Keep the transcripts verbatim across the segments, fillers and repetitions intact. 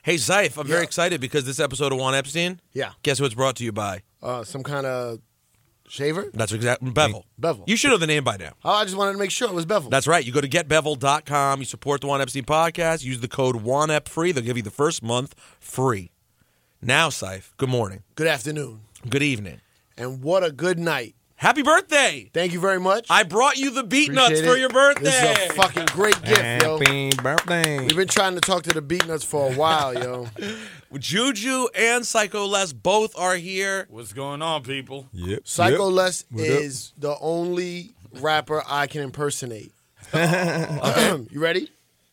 Hey, Zyfe, I'm Yeah. very excited because this episode of Juan Epstein, Yeah. guess who it's brought to you by? Uh, some kind of shaver? That's exactly Bevel. Bevel. You should know the name by now. Oh, I just wanted to make sure it was Bevel. That's right. You go to get bevel dot com. You support the Juan Epstein podcast. Use the code JuanEpFree. They'll give you the first month free. Now, Zyfe, good morning. Good afternoon. Good evening. And what a good night. Happy birthday. Thank you very much. I brought you the beat Appreciate nuts for it. your birthday. This is a fucking great gift, yo. Happy birthday. We've been trying to talk to the Beat Nuts for a while, yo. Juju and Psycho Les both are here. What's going on, people? Yep. Psycho yep. Les What up? is the only rapper I can impersonate. You ready?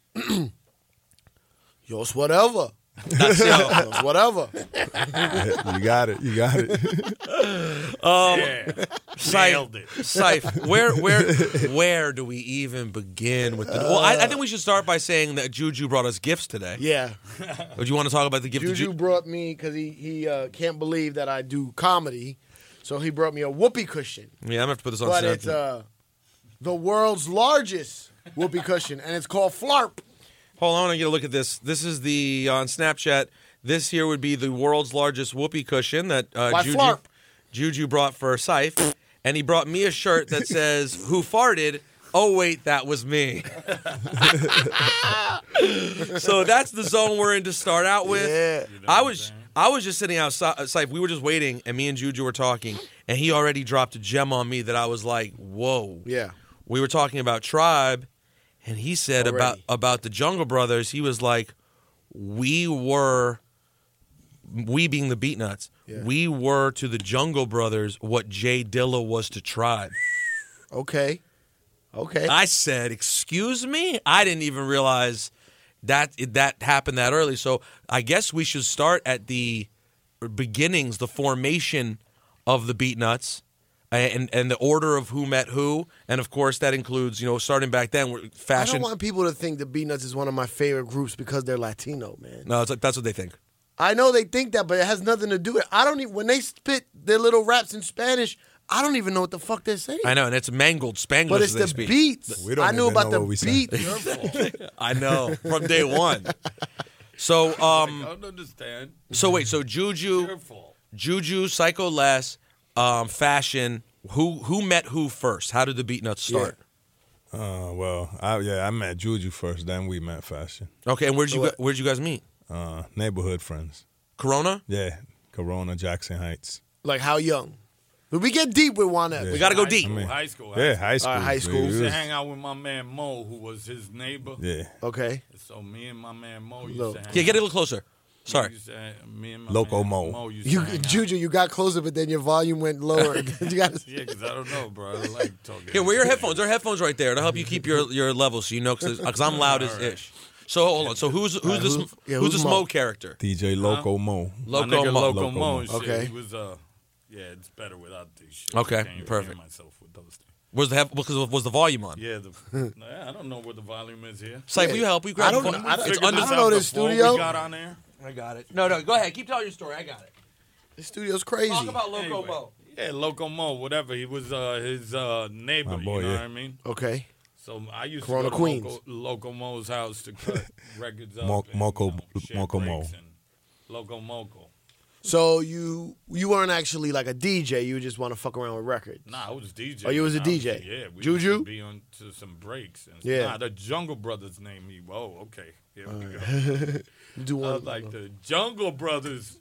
Yo, it's whatever. That's yo. Yo, it's whatever. You got it. You got it. Yeah, Syph, nailed it. Syph, where, where, where do we even begin with the? Well, I, I think we should start by saying that Juju brought us gifts today. Yeah. Would you want to talk about the gift? Juju Ju- brought me, because he, he uh, can't believe that I do comedy, so he brought me a whoopee cushion. yeah, I'm gonna have to put this on. But Snapchat. it's uh, the world's largest whoopee cushion, and it's called Flarp. Hold on, I want to get a look at this. This is the on Snapchat. This here would be the world's largest whoopee cushion that uh, By Juju, Flarp. Juju brought for Syph, and he brought me a shirt that says "Who farted?" Oh wait, that was me. So that's the zone we're in to start out with. Yeah. I was I was just sitting outside. Syph, we were just waiting, and me and Juju were talking, and he already dropped a gem on me that I was like, "Whoa!" Yeah. We were talking about Tribe, and he said Already. about about the Jungle Brothers. He was like, "We were, we being the Beatnuts, Yeah. we were to the Jungle Brothers what Jay Dilla was to Tribe." Okay. Okay. I said, "Excuse me, I didn't even realize that that happened that early." So I guess we should start at the beginnings, the formation of the Beatnuts. And and the order of who met who, and of course that includes, you know, starting back then, I fashion. don't want people to think the Beat Nuts is one of my favorite groups because they're Latino, man. No, it's like, that's what they think. I know they think that, but it has nothing to do with it. I don't even, when they spit their little raps in Spanish, I don't even know what the fuck they're saying. I know, and it's mangled Spanglish. But it's as they the speak. beats. We don't I knew even about know the what we saying. beats. I know from day one. So, um, I don't understand. so wait, so Juju, Your fault. Juju, Psycho Les, um, fashion. Who who met who first? How did the Beatnuts start? Uh, well, I, yeah, I met Juju first, then we met Fashion. Okay, and where'd you So gu- where'd you guys meet? Uh, neighborhood friends. Corona. Yeah, Corona, Jackson Heights. Like how young? But we get deep with Juan Epps. We gotta go High deep. School, I mean, high school. High Yeah, school. high school. All right, high school. We I used to was- hang out with my man Mo, who was his neighbor. Yeah, Okay. So me and my man Mo used Look. to hang Yeah, get a out. little closer. Sorry. We used to hang- me and my Loco man Mo. Mo used You, to hang out. Juju, you got closer, but then your volume went lower. you got Yeah, because I don't know, bro. I like talking. Here, wear your headphones. There are headphones right there to help you keep your, your level, so you know, because I'm loud as ish. So hold on. So who's who's right, this who's- yeah, who's who's this Mo? Mo character? D J Loco Mo. My Loco nigga Mo. Loco Loco Mo Mo. and shit. Okay. He was, uh, yeah, it's better without these shit. Okay, I can't even perfect. hear myself with those things. Was the hef- because was the volume on? Yeah, the, nah, I don't know where the volume is here. Syph, will you help? We grab I don't the know- volume. I don't- It's I under. don't this know out this before studio. We got on there. I got it. No, no. Go ahead. Keep telling your story. I got it. This studio's crazy. Talk about Loco Anyway. Mo. Yeah, Loco Mo, whatever. He was uh, his uh, neighbor. My boy, you know yeah. what I mean? Okay. So I used Corona, to go Queens. to Loco, Loco Mo's house to cut records up. Mo- and, Moco- you know, share Moco Mo. breaks and Loco Moco. So you you weren't actually like a D J. You just want to fuck around with records. Nah, I was D J. Oh, you was a I D J? yeah, we Juju? used to be on to some breaks. And, Yeah. Nah, the Jungle Brothers named me. Whoa, okay. Here we go. You do I one was like the Jungle Brothers.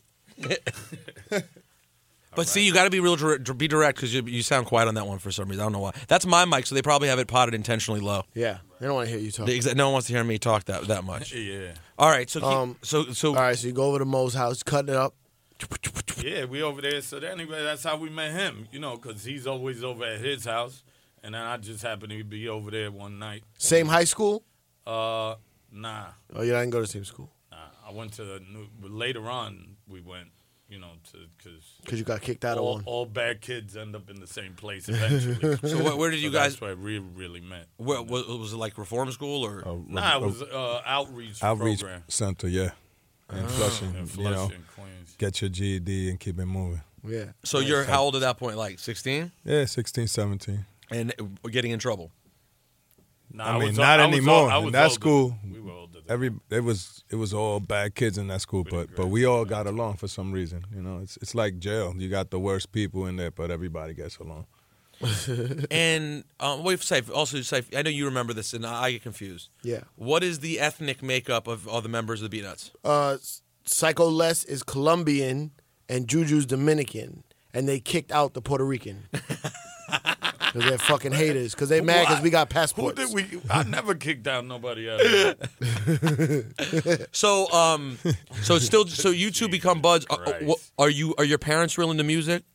But see, you got to be real, dir- be direct because you, you sound quiet on that one for some reason. I don't know why. That's my mic, so they probably have it potted intentionally low. Yeah, they don't want to hear you talk. They, exa- no one wants to hear me talk that that much. Yeah. All right, so keep, Um, so so All right, so you go over to Mo's house, cut it up. Yeah, we over there. So anyway, that's how we met him, you know, because he's always over at his house. And then I just happened to be over there one night. Same high school? Uh, nah, Oh, yeah, I didn't go to the same school nah. I went to the new, but later on, we went, you know, to, because because you got kicked out of all, one. all bad kids end up in the same place eventually. so where, where did you guys? That's where we really met. Where, was, was it like reform school or? A- Nah, it a- was uh, outreach, outreach program. center, yeah. And Flushing, In you know, Flushing, Queens. get your G E D and keep it moving. Yeah. So you're how old at that point? Like sixteen, Yeah, sixteen, seventeen. and uh, getting in trouble. Nah, I mean, was- not I was anymore. ol- I In was that older. school, We were older. than every it was it was all bad kids in that school, but but we all got along for some reason. You know, it's it's like jail. You got the worst people in there, but everybody gets along. And um, wait, Saif, also Saif, I know you remember this, and I get confused. Yeah. What is the ethnic makeup of all the members of the Beatnuts? Uh, Psycho Les is Colombian and Juju's Dominican, and they kicked out the Puerto Rican. Because they're fucking haters. Because they mad because we got Who passports. did we? I never kicked out nobody out. Of So, um, so it's still, so you two become buds. Are, Christ. are you? Are your parents real into music?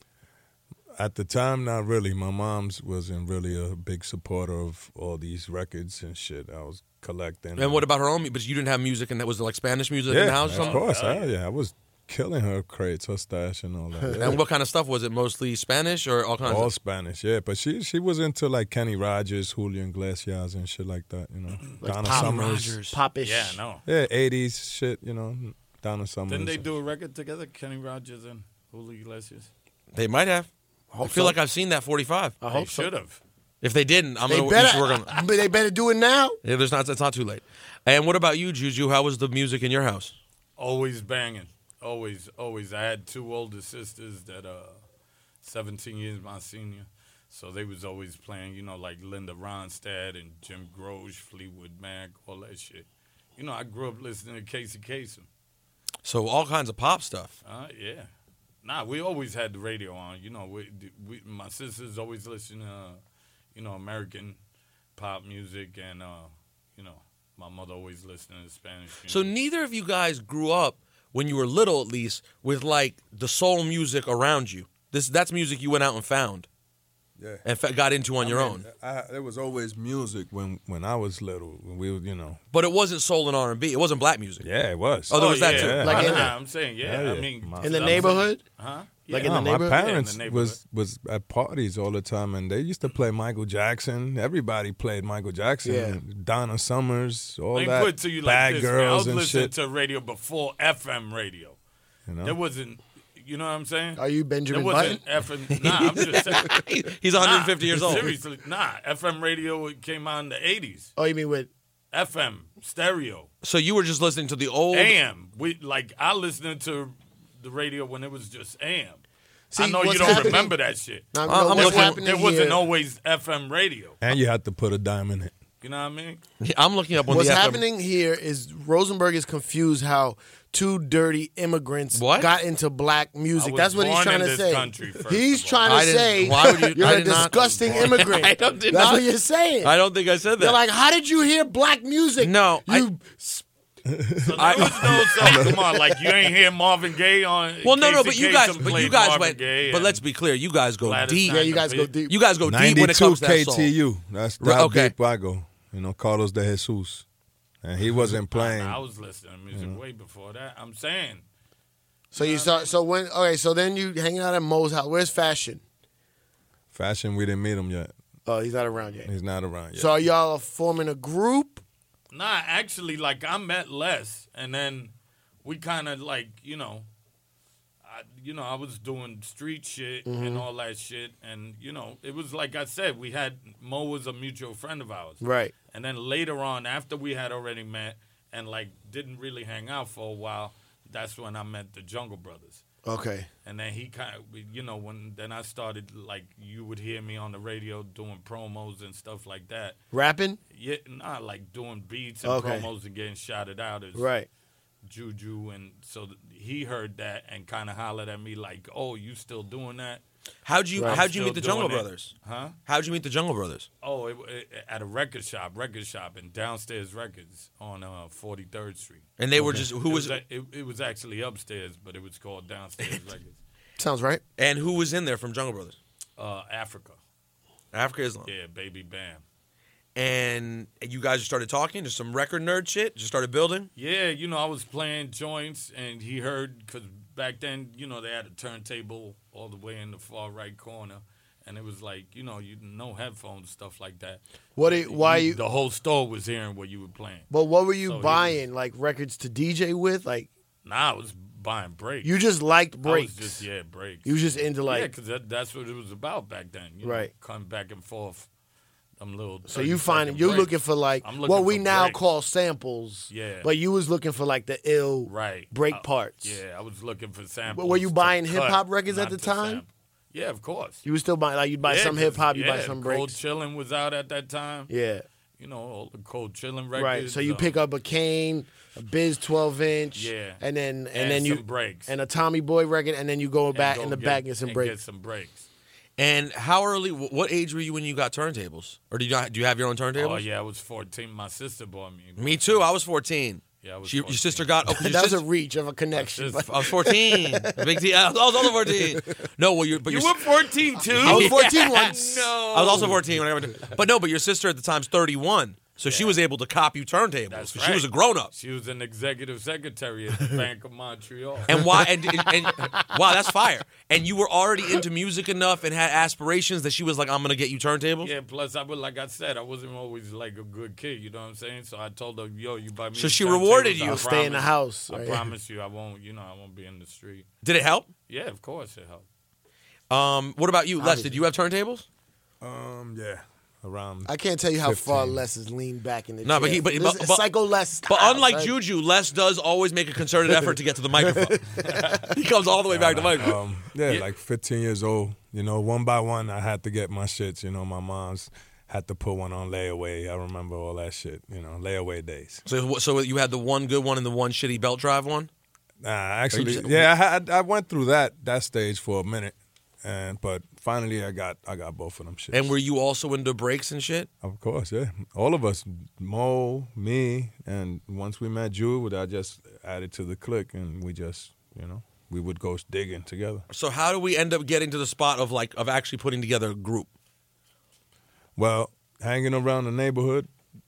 At the time, not really. My mom's wasn't really a big supporter of all these records and shit. I was collecting. And what about her own? But you didn't have music, and that was it like Spanish music yeah, in the house or of something? course. Oh, Hell yeah, I was killing her crates, her stash, and all that. Yeah. And what kind of stuff was it? Mostly Spanish or all kinds All of? Spanish, yeah. But she she was into like Kenny Rogers, Julio Iglesias, and shit like that. You know, Donna Pop Summers. Popish. yeah, no. Yeah, eighties shit. You know, Donna Summers. Didn't they do a record together? Kenny Rogers and Julio Iglesias. They might have. I Hope feel so. like I've seen that forty-five. I They hope so. should have. If they didn't, I'm They gonna better, you should work on. but they better do it now. Yeah, there's not. It's not too late. And what about you, Juju? How was the music in your house? Always banging. Always, always. I had two older sisters that uh seventeen years my senior. So they was always playing, you know, like Linda Ronstadt and Jim Groge, Fleetwood Mac, all that shit. You know, I grew up listening to Casey Kasem. So all kinds of pop stuff. Uh, yeah. Nah, we always had the radio on. You know, we, we my sisters always listen to, uh, you know, American pop music, and uh, you know, my mother always listened to Spanish music. So neither of you guys grew up when you were little, at least, with like the soul music around you. This that's music you went out and found Yeah. and fa- got into on I your mean, own. I, there was always music when, when I was little. When we, were, you know. But it wasn't soul and R and B. It wasn't black music. Yeah, it was. Oh, there was that yeah. too. Yeah. Like Like in nah, the- I'm saying, yeah. Hell I yeah. mean, My- In the I'm neighborhood? saying- huh? Like Yeah. in the No, neighborhood? my Yeah, in the parents neighborhood. was was at parties all the time, and they used to play Michael Jackson. Everybody played Michael Jackson. Yeah. Donna Summers, all Let me that. put it to you Bad like this, man. I girls was and listening shit. to radio before F M radio. You know? There wasn't, you know what I'm saying? Are you There Benjamin wasn't Button? F M. Nah, I'm just saying. He's one hundred fifty Nah, years old. Seriously, nah. F M radio came out in the eighties. Oh, you mean with F M, stereo, So you were just listening to the old. A M. We like I listened to the radio when it was just A M. I See, know you what's don't happening- remember that shit. Now, I'm no, what's looking- happening There wasn't here? always F M radio. And you had to put a dime in it. You know what I mean? I'm looking up on What's the F M. happening here is Rosenberg is confused how two dirty immigrants What? got into black music. I was That's what he's born trying in to this say. country, first He's of all. trying I to didn't- say why would you- you're I a did not- disgusting immigrant. I don't- did That's not- what you're saying. I don't think I said that. They're like, how did you hear black music? No, I- you. So there was no so, come on, like you ain't hear Marvin Gaye on. well, no, no, Casey but you guys, Kasem but you played guys Marvin went. Gaye But and let's be clear, you guys go Gladys deep. yeah, you guys go deep. You guys go deep when it ninety-two comes to that soul. K T U. That's Right, how okay. deep I go. You know, Carlos de Jesus. And he wasn't playing. I was listening to music way before that. I'm saying. So you start. So when? Okay. So then you hanging out at Mo's house. Where's Fashion? Fashion, we didn't meet him yet. Oh, he's not around yet. He's not around yet. So are y'all forming a group? Nah, actually, like I met Les, and then we kind of like, you know, I, you know, I was doing street shit and all that shit, and you know, it was like I said, we had Mo was a mutual friend of ours, Right. and then later on, after we had already met and like didn't really hang out for a while, that's when I met the Jungle Brothers. Okay. And then he kind of, you know, when then I started, like, you would hear me on the radio doing promos and stuff like that. Rapping? Yeah, not like doing beats and Okay. promos and getting shouted out as Right. Juju. And so th- he heard that and kind of hollered at me like, oh, you still doing that? How'd you Right. How'd you Still meet the Jungle doing it. Brothers? Huh? How'd you meet the Jungle Brothers? Oh, it, it, at a record shop, record shop in Downstairs Records on uh, forty-third Street. And they were just who it was, a- it, it was actually upstairs, but it was called Downstairs Records. Sounds right. and who was in there from Jungle Brothers? Uh, Africa. Africa Islam. Yeah, Baby Bam. And you guys just started talking, just some record nerd shit. Just started building. Yeah, you know, I was playing joints, and he heard, because back then, you know, they had a turntable all the way in the far right corner, and it was like, you know, you no headphones, stuff like that. What? do you- why you? The whole store was hearing what you were playing. But what were you So he buying? Like records to D J with? Like Nah, I was buying breaks. you just liked breaks? I was just, yeah, breaks. You was just into yeah, like because that, that's what it was about back then. You know, Right. coming back and forth Them little. So you thirty find second you're breaks. looking for like I'm looking what we for now breaks. call samples. Yeah. But you was looking for like the ill right break Uh, parts. Yeah, I was looking for samples. Were you to buying cut, hip-hop records at not the to time? sample. Yeah, of course. You was still buying like you'd buy Yeah, some 'cause- hip hop, you yeah, buy some Cold breaks. Chillin' was out at that time. Yeah. You know, all the Cold Chillin' records. Right. So you uh, pick up a Kane, a Biz twelve inch, Yeah. and then and, and then you some breaks. and a Tommy Boy record, and then you go and back go in the get- back and get some and breaks. Get some breaks. And how early? wh- What age were you when you got turntables? Or do you not, do you have your own turntables? Oh yeah, I was fourteen. My sister bought me. Me too. I was fourteen. Yeah, I was She, your fourteen. sister got. Oh, 'cause your that was a sister- reach of a connection. sister- I was fourteen. Big T. I was also fourteen. No, well, you're, but You your, were fourteen too. I was fourteen once. No. I was also fourteen. When I got, but no, but your sister at the time's thirty-one, so she was able to cop you turntables. That's She right. was a grown up. She was an executive secretary at the Bank of Montreal. And why? And, and, and wow, that's fire. And you were already into music enough and had aspirations that she was like, "I'm gonna get you turntables." Yeah, plus I was like I said, I wasn't always like a good kid. You know what I'm saying? So I told her, "Yo, you buy me." So the she turntables, rewarded I you. Stay in the promise- house, I right? promise you, I won't. You know, I won't be in the street. Did it help? Yeah, of course it helped. Um, what about you, Les? Did you have turntables? Um, yeah, around. I can't tell you how far fifteen. Les is leaned back in the No, chair. but he- but- This but- is but- Psycho Les. But style, unlike son. Juju, Les does always make a concerted effort to get to the microphone. He comes all the way back to the microphone. Um, yeah, Yeah. like fifteen years old. You know, one by one, I had to get my shits. You know, my mom's had to put one on layaway. I remember all that shit. You know, layaway days. So, so you had the one good one and the one shitty belt drive one. Nah, actually, just- yeah, I had I went through that that stage for a minute, and but finally I got I got both of them shits. And were you also into breaks and shit? Of course, yeah. All of us, Mo, me, and once we met Jude, I just added to the clique, and we just, you know, we would go digging together. So how do we end up getting to the spot of like of actually putting together a group? Well, hanging around the neighborhood,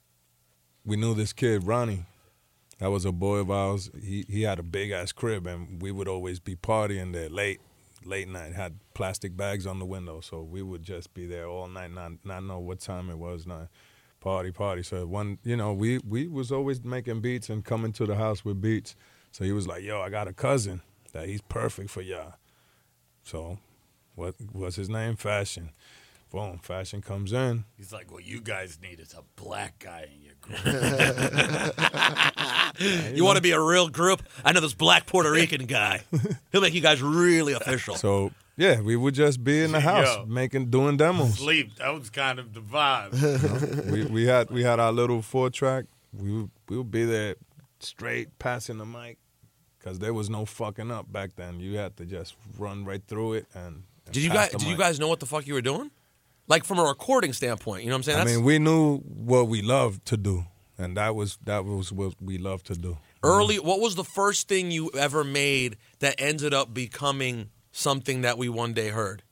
we knew this kid, Ronnie. That was a boy of ours. He he had a big ass crib, and we would always be partying there late, late night. Had plastic bags on the window, so we would just be there all night, not not know what time it was. Not party, party. So one, you know, we we was always making beats and coming to the house with beats. So he was like, "Yo, I got a cousin that he's perfect for y'all." So, what what's his name? Fashion. Boom, Fashion comes in. He's like, "What you guys need is a black guy in your group." You want to be a real group? I know this black Puerto Rican guy. He'll make you guys really official. So yeah, we would just be in the house Yo. making doing demos. Sleep. That was kind of the vibe. we we had we had our little four track. We would, we would be there straight passing the mic because there was no fucking up back then. You had to just run right through it and. and Did you pass guys the did you mic. guys know what the fuck you were doing? Like from a recording standpoint, you know what I'm saying? I That's mean, we knew what we loved to do, and that was that was what we loved to do. early. What was the first thing you ever made that ended up becoming something that we one day heard?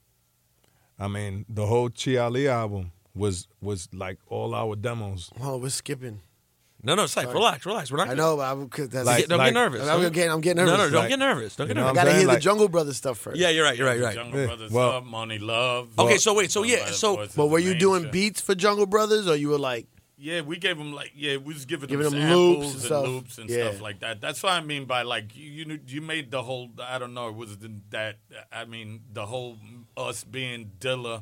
I mean, the whole Chi Ali album was was like all our demos. Oh, we're skipping. No, no, Syfe, relax, relax. We're not. I know, but I'm, cause that's, Like- Don't like- get nervous. I'm Don't- getting, I'm getting No, nervous. no, don't Like- get nervous. Don't get you know I nervous. what gotta I'm hear saying? the Jungle Brothers stuff first. Yeah, you're right. You're right. You're right. Jungle Yeah, Brothers well- Love, Money Love. Okay, so wait, so yeah, Of so- course, But is were the you main doing shit. beats for Jungle Brothers, or you were like, Yeah, we gave them like yeah, we was giving, Giving them them samples loops and and, stuff. loops and Yeah. stuff like that. That's what I mean by like you you, knew- you made the whole I don't know it was the, that I mean the whole us being Dilla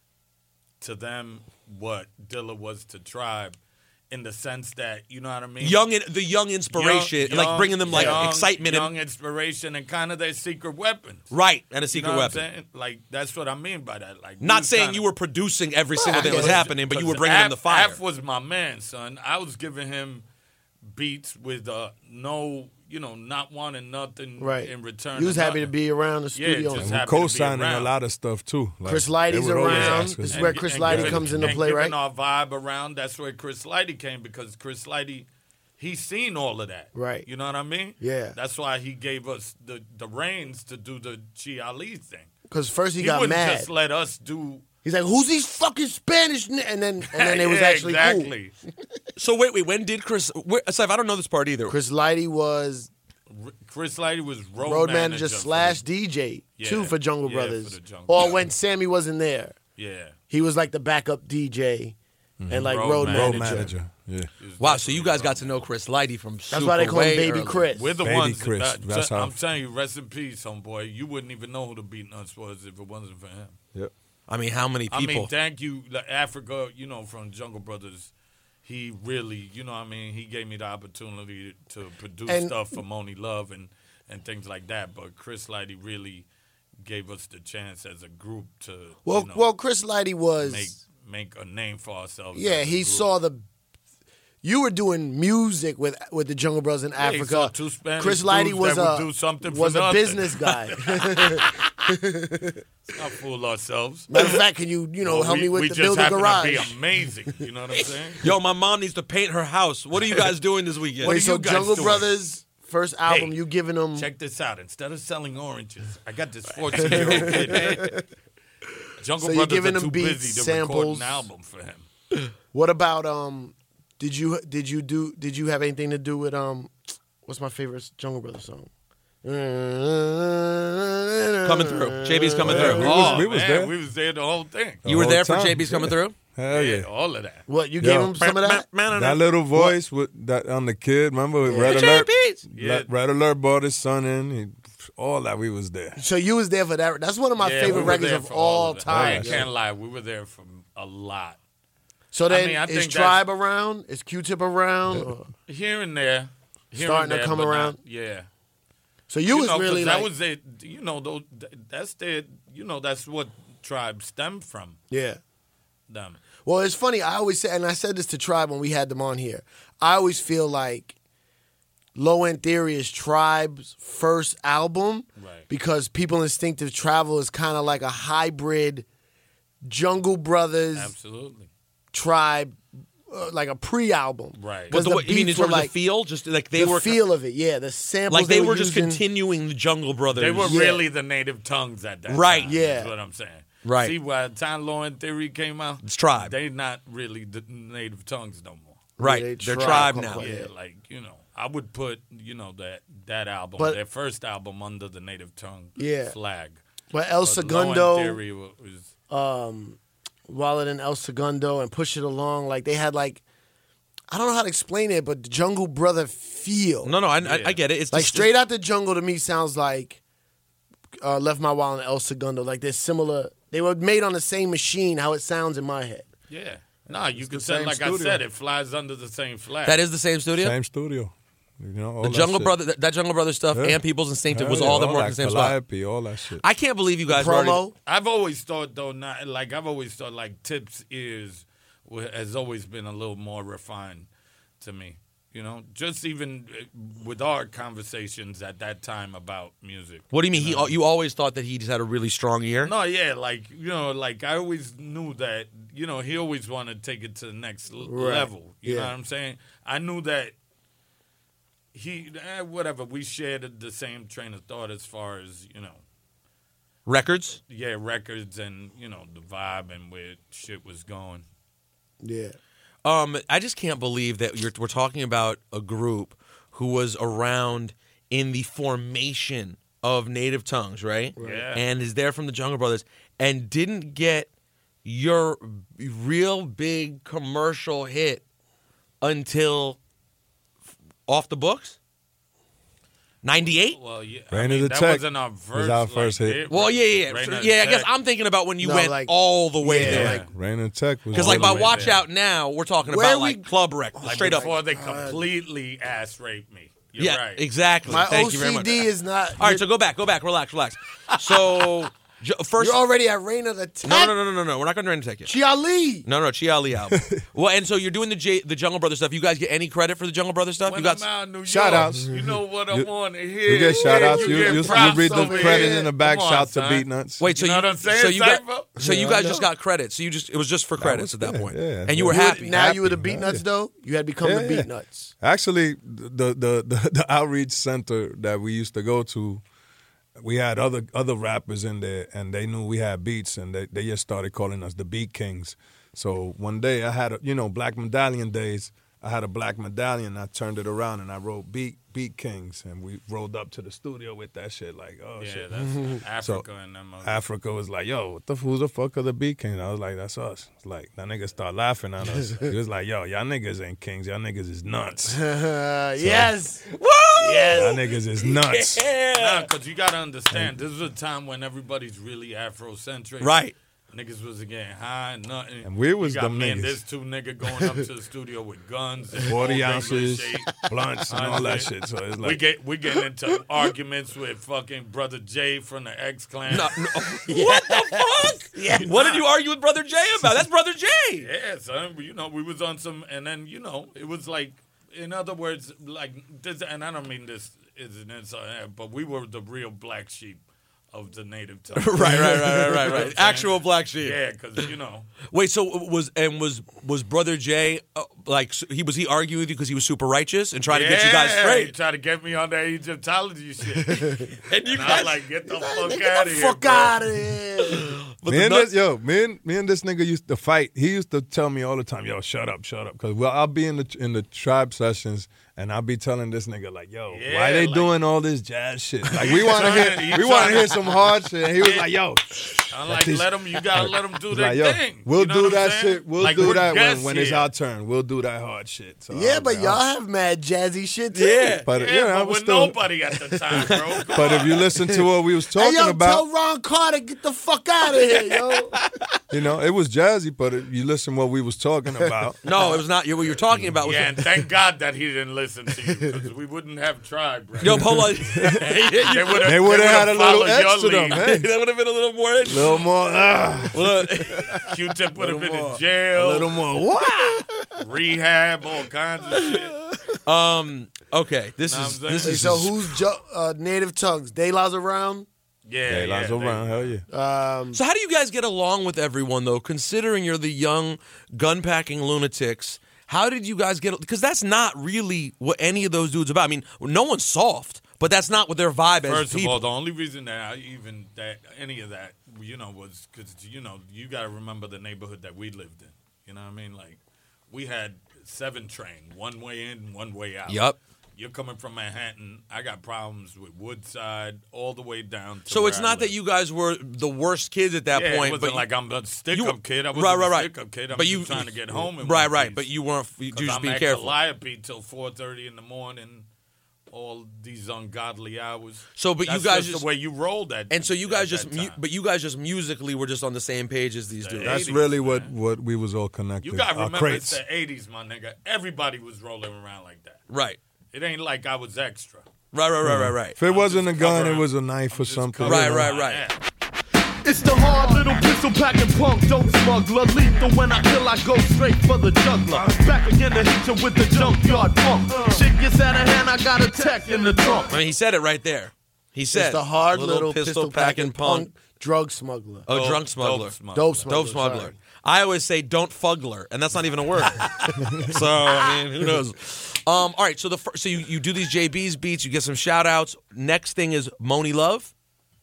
to them what Dilla was to Tribe in the sense that you know what I mean. young, in, the young inspiration, Young- like bringing them like young- excitement young and inspiration, and kind of their secret weapons. right, and a You secret know what weapon. I'm saying? Like that's what I mean by that. Like we Not was saying kinda- you were producing every single thing that was yeah. happening, but you were Because bringing them Af- the fire. Af was my man, son. I was giving him beats with uh, no, you know, not wanting nothing right? in return. You was of happy to nothing. be around the Yeah, studio. just And we happy to be co-signing a around. lot of stuff too. Like, Chris they Lighty's would always around. ask us- This is where Chris Lighty giving- comes into and play, giving right? our vibe around. That's where Chris Lighty came because Chris Lighty, he seen all of that. Right. You know what I mean? Yeah. That's why he gave us the, the reins to do the Chi Ali thing. Because first he, He, got wouldn't mad. just let us do. He's like, "Who's these fucking Spanish?" N-? And then, and then it was Yeah, actually cool. exactly. So wait, wait. When did Chris? Where, Syfe, I don't know this part either. Chris Lighty was R- Chris Lighty was road, road manager, manager for slash the- D J Yeah, too for Jungle yeah, Brothers. for the Jungle or Brothers. when Sammy wasn't there, Yeah. he was like the backup D J and like Road road, manager. road manager. manager. Yeah. He was Wow, so you definitely guys got road to know Chris Lighty from That's why they call him Baby Chris. We're the Baby ones. Chris, That, that's how- I'm telling you, rest in peace, homeboy. You wouldn't even know who the Beatnuts was if it wasn't for him. Yep. I mean, how many I people? mean, thank you, the Africa. You know, from Jungle Brothers. He really, you know what I mean? He gave me the opportunity to produce And- stuff for Moni Love and, and things like that. But Chris Lighty really gave us the chance as a group to Well, you know, well, Chris Lighty was. make make a name for ourselves. Yeah, as a he group. saw the. You were doing music with with the Jungle Brothers in Yeah, he Africa. saw two Spanish Chris Lighty dudes was that a would do something for was a nothing. business guy. Let's not fool ourselves. Matter of fact, can you you know Well, help we, me with we the just build a happen garage? to be amazing. You know what I'm saying? Yo, my mom needs to paint her house. What are you guys doing this weekend? What Wait, are so you guys Jungle doing? Brothers first album, Hey, you giving them? Check this out. Instead of selling oranges, I got this fourteen-year-old kid. Man. Jungle So you're Brothers giving are him too beats, busy to samples. record an album for him. What about um? Did you did you do did you have anything to do with um? What's my favorite Jungle Brothers song? Coming through. J B's coming through. We oh, was- we was man, there. we was there the whole thing. You were whole there for time. J B's coming through? Hell yeah. all of that. What you Yo. gave him some of that? That little voice with that on the kid, remember with Red J Alert? B's. Yeah. Le- Red Alert brought his son in. He, all that we was there. So you was there for that. That's one of my Yeah, favorite we were records there of for all of it. I time. can't lie, we were there for a lot. So then, mean, I is think Tribe around? Is Q-Tip around? Or- Here and there, here Starting and to there, come but not- around? yeah. So you, was know, 'cause really that like, was it. You know, those, that's the you know that's what Tribe stemmed from yeah. them. Well, it's funny. I always say, and I said this to Tribe when we had them on here. I always feel like Low End Theory is Tribe's first album, Right. because People Instinctive Travel is kind of like a hybrid Jungle Brothers Absolutely. Tribe, uh, like a pre-album. Right. But Because the, the what, you mean in beats were terms like of feel? Just like they the were feel of it, yeah. The samples like they, were, were just using- continuing the Jungle Brothers. They were Yeah. really the native tongues at that Right. time. Yeah. Is what I'm saying. Right. See, by the time Law and Theory came out, It's Tribe. They not really the native tongues no more. right. they They're Tribe Tribe now. Called- Yeah, like you know, I would put you know that that album, But- their first album, under the native tongue Yeah. flag. But El But Law and Segundo, Theory wa- was um, Wallet and El Segundo, and Push It Along, like they had like, I don't know how to explain it, but the Jungle Brother feel. No, no, I, I, Yeah. I get it. It's Like just, Straight Out the Jungle to me sounds like uh, Left My Wallet and El Segundo. Like they're similar. They were made on the same machine. How it sounds in my head. yeah. Nah, you could the say same like studio. I said, it flies under the same flag. That is the same studio. Same studio. You know, all the that Jungle shit. Brother, that, that Jungle Brother stuff, Yeah. and People's Instinctive was Hell yeah, all them working that the same spot. Calliope, all that shit. I can't believe you guys were Promo. already- I've always thought though, not like I've always thought like Tip's ears wa- has always been a little more refined to me. You know, just even uh, with our conversations at that time about music. What do you mean? He, you always thought that he just had a really strong ear. No, yeah, like you know, like I always knew that you know he always wanted to take it to the next l- Right. level. You know Yeah. what I'm saying? I knew that he, eh, whatever, we shared the same train of thought as far as you know, Records. yeah, records and you know the vibe and where shit was going. Yeah. Um, I just can't believe that you're, we're talking about a group who was around in the formation of Native Tongues, right? Yeah. And is there from the Jungle Brothers and didn't get your real big commercial hit until f- Off the Books? ninety-eight? Well, yeah, Rain I of mean, the that Tech wasn't our was first, our like, first hit. Well, yeah, yeah, Rain yeah. of Yeah, I the guess Tech. I'm thinking about when you No, went like- all the way yeah, there. like- Rain and Tech was Because all like the by way Watch there. Out Now, we're talking Where about we- like club rec, Like straight up. before they completely ass raped me. You're Yeah, right. exactly. My Thank O you very C much. D is not. All right, so go back, go back, relax, relax. So ju- first, You're already at Reign of the Tech. no, no, no, no, no, no. We're not going to Rain of the Tech yet. Chia Lee. No, no, Chia Ali album. Well, and so you're doing the J- the Jungle Brothers stuff. You guys get any credit for the Jungle Brothers stuff? When you got I'm out in New Shout York, outs. You know what I You- want to hear. You get shout outs. You, You, get you, you props read the over credit here. in the back. Come on, Shout to son. Beat Nuts. wait. So You know you, what I'm saying, so you got, Cypher? so you Yeah, guys I just know. got credit. So you just it was just for credits at that yeah, point, yeah. and you were You were- happy. now you were the Happy, Beat Nuts yeah. though. You had become Yeah, the Beat yeah. Nuts. Actually, the, the the the outreach center that we used to go to, we had other other rappers in there, and they knew we had beats, and they, they just started calling us the Beat Kings. So one day I had a, you know, Black Medallion days. I had a black medallion. I turned it around and I wrote Beat Beat Kings, and we rolled up to the studio with that shit. Like, oh Yeah, shit. that's So, Africa and them. other- Africa was like, yo, what the who the fuck are the Beat Kings? I was like, that's us. It's like that nigga start laughing at us. He was like, yo, y'all niggas ain't kings. Y'all niggas is nuts. yes. Woo! Y'all niggas is nuts. Yeah. Nah, because you got to understand, this is a time when everybody's really Afrocentric. Right. Niggas was getting high and nothing. And we was you got them me and niggas. this two nigga going up to the studio with guns, and forty all ounces, regular shit. blunts, and all that shit. So it's We like, get we getting into arguments with fucking brother Jay from the X Clan. No, no. What the fuck? Yeah. What did you argue with Brother Jay about? That's Brother Jay. Yeah, son. You know, we was on some, and then you know, it was like, in other words, like this, and I don't mean this is an insult, but we were the real black sheep of the native tongue. Right, right, right, right, right, You know right. what I'm Actual saying? black sheep. Yeah, because you know, Wait, so was and was was Brother Jay uh, like he was he arguing with you because he was super righteous and trying yeah, to get you guys he straight? tried to get me on that Egyptology shit, And you and I guys, was like, get the fuck Get out the of here, fuck bro. out of here. but me the and nuts- this, yo, me and, me and this nigga used to fight. He used to tell me all the time, yo, shut up, shut up. Because well, I'll be in the in the tribe sessions, and I'll be telling this nigga, like, yo, Yeah, why they like- doing all this jazz shit? Like, we want to trying- hear he we want to trying- hear some hard shit. And he was Yeah. like, yo, I'm like, this- let them. You gotta let them do their like, yo, thing. we'll You know do what I'm that saying? shit. We'll Like, do we're that when, guests when it's here. our turn. We'll do that hard shit. So I Yeah, was but like, y'all oh. have mad jazzy shit too. Yeah. But Yeah, you know, I but was with still. nobody at the time, bro. Come But if on. you listen to what we was Hey, talking yo, about, tell Ron Carter, get the fuck out of here, yo. you know, it was jazzy. But if you listen what we was talking about. no, it was not. What you were talking about was Yeah, and thank God that he didn't listen to you because we wouldn't have tried, bro. yo, hold on. they would They would have had a little your edge to them, lead. man. That would have been a little more. A little more, uh, Look, Q-Tip would have been more. in jail, a little more. What? rehab, all kinds of shit. um. Okay. This Know is what I'm this saying? Hey, is so who's jo- uh, native tongues? De La's around. Yeah, Hey, yeah. Lazo they- Brown, hell yeah. Um, So how do you guys get along with everyone though? Considering you're the young gun packing lunatics, how did you guys get? Because that's not really what any of those dudes about. I mean, no one's soft, but that's not what their vibe as First of people. all, the only reason that I even that any of that, you know, was because you know you got to remember the neighborhood that we lived in. You know what I mean? Like we had seven train, one way in, one way out. Yup. You're coming from Manhattan. I got problems with Woodside all the way down. to So where it's I not that live. you guys were the worst kids at that yeah, point, it wasn't but like I'm a stick you- up kid. I wasn't right, right, a right. stick up kid. I'm but just you trying to get home. In right, one right. piece. But you weren't. You 'Cause just I'm be at careful. Calliope till four thirty in the morning. All these ungodly hours. So, but you That's guys just, just- the way you rolled that. And so you at guys that just, mu- time. but you guys just musically were just on the same page as these dudes. That's eighties, really what, man. what we was all connected. You gotta Our remember crates. it's the eighties, my nigga. Everybody was rolling around like that. Right, It ain't like I was extra. right, right, right, right, right. If it wasn't a just gun, covering- it was a knife I'm or just something. covering Right, you know. right, my right. ass. It's the hard little pistol packing punk, dope smuggler. Lethal when I kill, I go straight for the juggler. Back again to hit you with the junkyard punk. Shit gets out of hand, I got a tech in the trunk. I mean, he said it right there. He said it's the hard little, pistol packing punk. punk drug smuggler. Oh, Dope- drunk smuggler. dope smuggler. Dope smuggler. Dope smuggler. sorry. I always say don't fuggler, and that's not even a word. So I mean, who knows? Um, all right, so the fir- so you, you do these J B's beats, you get some shout outs. Next thing is Moni Love.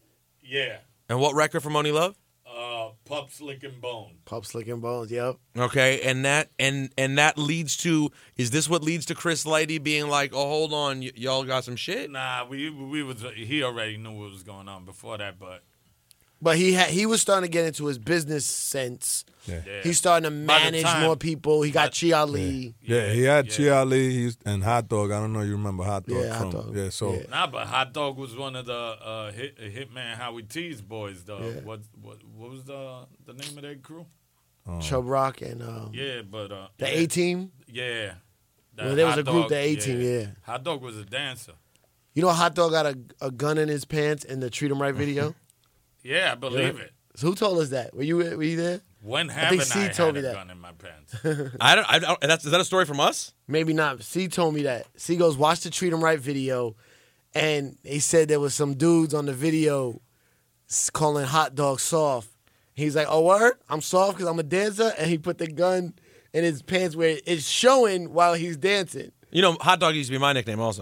Yeah. And what record for Moni Love? Uh, Pup Slick and Bone. Pop Slick and Bones. Yep. Okay, and that and and that leads to is this what leads to Chris Lighty being like, oh, hold on, y- y'all got some shit? Nah, we we was he already knew what was going on before that, but But he had he was starting to get into his business sense. Yeah. yeah. He's starting to By the manage time- more people. He got By- Chi Ali. Yeah, he had Chi Ali he's, and Hot Dog. I don't know you remember Hot Dog Yeah, from Hot Dog. yeah. So Yeah. Nah, but Hot Dog was one of the uh, hit Hitman Howie T's boys. Though, Yeah. what what what was the the name of that crew? Chub Rock and um, Yeah, but uh, the yeah, A Team. Yeah, That Well, there was Hot a group, Dog, the A-Team, yeah. Hot Dog was a dancer. You know, Hot Dog got a, a gun in his pants in the Treat 'Em Right video. Yeah, I believe it. So who told us that? Were you were you there? When I haven't think I, C had told a me that. gun in my pants? I don't. I don't. That's is that a story from us? Maybe not. C told me that. C goes, watch the Treat 'Em Right video, and he said there was some dudes on the video s- calling Hot Dog soft. He's like, oh, word? I'm soft because I'm a dancer? And he put the gun in his pants where it's showing while he's dancing. You know, hot dog used to be my nickname also.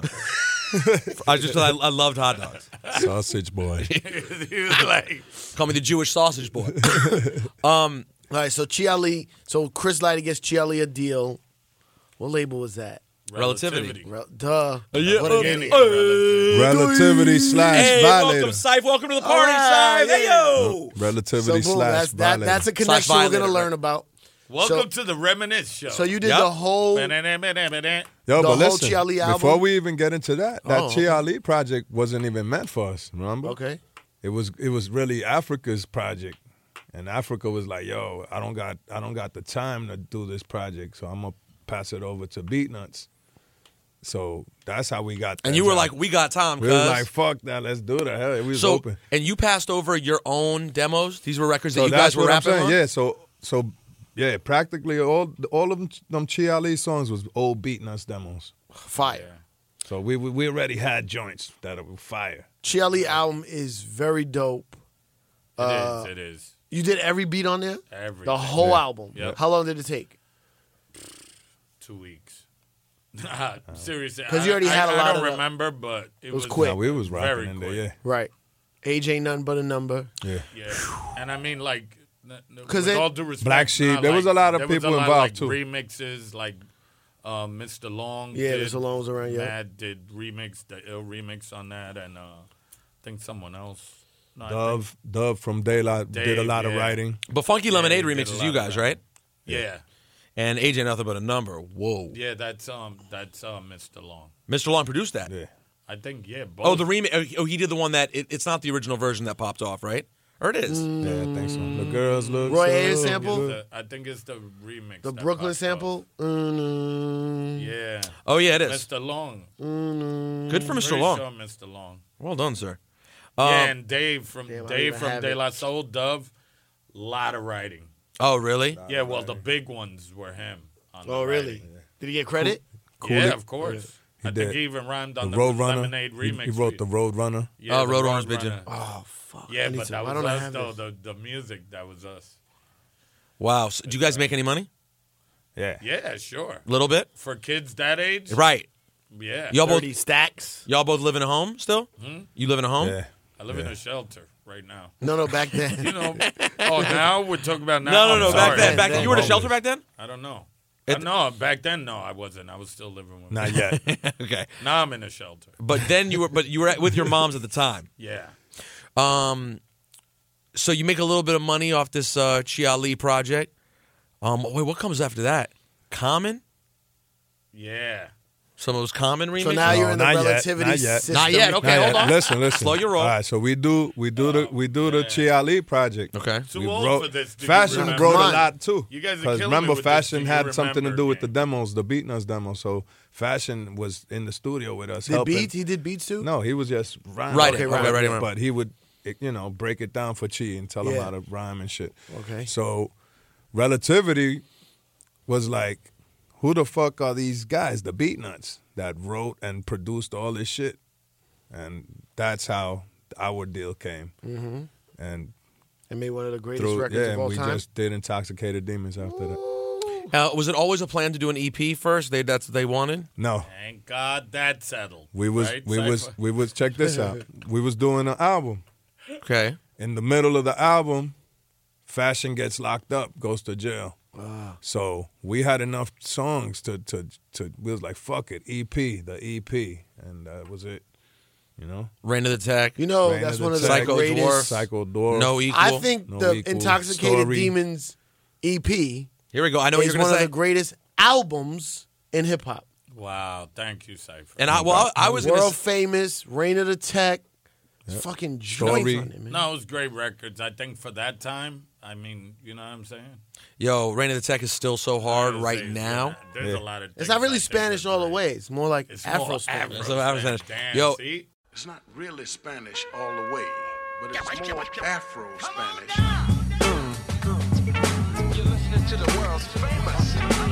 I just I, I loved hot dogs. Sausage boy. he was like, Call me the Jewish sausage boy. All right, so Chi Ali, so Chris Lighty gets Chi Ali a deal. What label was that? Relativity. Rel- Duh. yeah, What a uh, idiot. Relativity slash Hey, violator. welcome, Syph. Welcome to the party, right, Syph. Hey, yo. Relativity So boom, slash that's, that, violator. that's a Slash connection we're violator, going to learn right. about. welcome So- to the Reminisce Show. So you did Yep. the whole... Yo, the but whole listen, Chi Ali album? before we even get into that, that Oh, Chi okay. Ali project wasn't even meant for us, remember? Okay. It was it was really Africa's project. And Africa was like, yo, I don't got I don't got the time to do this project, so I'm gonna pass it over to Beatnuts. So that's how we got that And you were job. like, we got time, we cuz. was like, fuck that, let's do that. Hell, we was so, open. and you passed over your own demos? These were records that So you that's guys were what I'm rapping saying. on? Yeah, so so yeah, practically all all of them, them Chi Ali songs was old Beatnuts demos. Fire. So we we, we already had joints that were fire. Chi Ali album is very dope. It Uh, is. It is. You did every beat on there? Everything. The whole Yeah. album. Yep. How long did it take? Two weeks. Nah, seriously. 'Cause you already I, had a I, lot I of don't the- remember, but it, was was quick. No, we was Very rocking in there, quick. yeah. Right. Age ain't nothing but a number. Yeah. Yeah, and I mean, like, Because with it- all due respect, Black Sheep, not there was like- a lot of there was people a lot involved, like, too. Remixes like um, Mister Long. Yeah, did, Mister Long was around, yeah. Matt did remix the ill remix on that, and uh, I think someone else. No, I Dove Dove from Daylight did a Dave, lot of yeah. writing. But Funky Yeah, Lemonade he did remix a is lot you of guys, that. right? think- yeah, And A J Nothing But a Number. Whoa. yeah, that's um, that's uh, Mister Long. Mister Long produced that. Yeah. I think yeah. Both. Oh, the remix. Oh, he did the one that it, it's not the original version that popped off, right? Or it is. Mm. Yeah, I think so. The girls look Roy so Ayers good. sample? The- I think it's the remix. The that Brooklyn popped sample. off. Mm, Yeah, Oh yeah, it is. Mister Long. Good for Mister Pretty Long. Sure Mister Long. Well done, sir. yeah, Um, and Dave from Damn, I don't Dave even from have De it. La Soul Dove, lot of writing. oh really? Yeah, well, the big ones were him. On the Oh, really? writing. Did he get credit? Cool. Yeah, He- of course. He I did. think he even rhymed on The the, Roadrunner. Lemonade He, remix. he wrote the Roadrunner. yeah, Oh, the Roadrunner's big Roadrunner. too. Oh, fuck. I Yeah, need but to- that why was don't I us have though. this? The the music that was us. Wow. So, do you guys make any money? Yeah. Yeah, sure. A little bit. For kids that age, Right. Yeah, Y'all both. thirty stacks? Y'all both live in a home still? You live in a home? Yeah. I live in Yeah. a shelter right now. No, no, back then. You know. Oh, now we're talking about now. No, no, I'm no. sorry. Back then, back Then- then, you were in a then- shelter back then. I don't know. It- Uh, no, back then, no, I wasn't. I was still living with. Not yet. Okay. Now I'm in a shelter. But then you were, but you were at, with your moms at the time. Yeah. Um, so you make a little bit of money off this uh, Chi Ali project. Um, wait, what comes after that? Common? Yeah. Some of those Common remixes. So now No, you're in the not yet, relativity not yet. system. Not yet, okay. Not hold yet. on. Listen, listen. Slow your roll. All right, so we do we do the we do the Chi Ali project. Okay. Too We old wrote- for this. Did you Fashion remember? wrote a Come on. lot too. You guys are Because killing me remember, with this. Fashion Do you had something to remember, do with the gang? demos, the Beatnuts demo. So Fashion was in the studio with us. Did helping. beats? He did beats too? No, he was just rhyming. Right, okay, But- right, right, right. But he would, you know, break it down for Chi and tell him Yeah. how to rhyme and shit. Okay. So, Relativity was like, who the fuck are these guys, the Beatnuts, that wrote and produced all this shit? And that's how our deal came. Mm-hmm. And And made one of the greatest through, records yeah, of and all we time. just did Intoxicated Demons after that. Uh, was it always a plan to do an E P first? They that's what they wanted. No. Thank God that's settled. We was right? we was Cypher? we was check this out. We was doing an album. Okay. In the middle of the album, Fashion gets locked up, goes to jail. So we had enough songs to to to. We was like, fuck it, E P, the E P, and that was it. You know, Reign of the Tech. You know, Reign that's of the one of the Tech, Psycho greatest. Dwarf. Psycho Dwarf. No equal. I think No the Equal, Intoxicated Story. Demons E P Here we go. I know what is you're one gonna of say. the greatest albums in hip hop. Wow, thank you, Cypher. and I well, I, I was gonna World s- famous, Reign of the Tech, fucking joints Story. on it, man. No, it was great records. I think for that time, I mean, you know what I'm saying? yo, Reign of the Tech is still so hard I would right say, now. yeah, There's Yeah. a lot of It's things not really I think Spanish are all the great. way. It's more like It's Afro more Spanish. It's Afro Spanish. Damn, Yo. see? It's not really Spanish all the way, but it's more Afro Spanish. You're listening to the world's famous.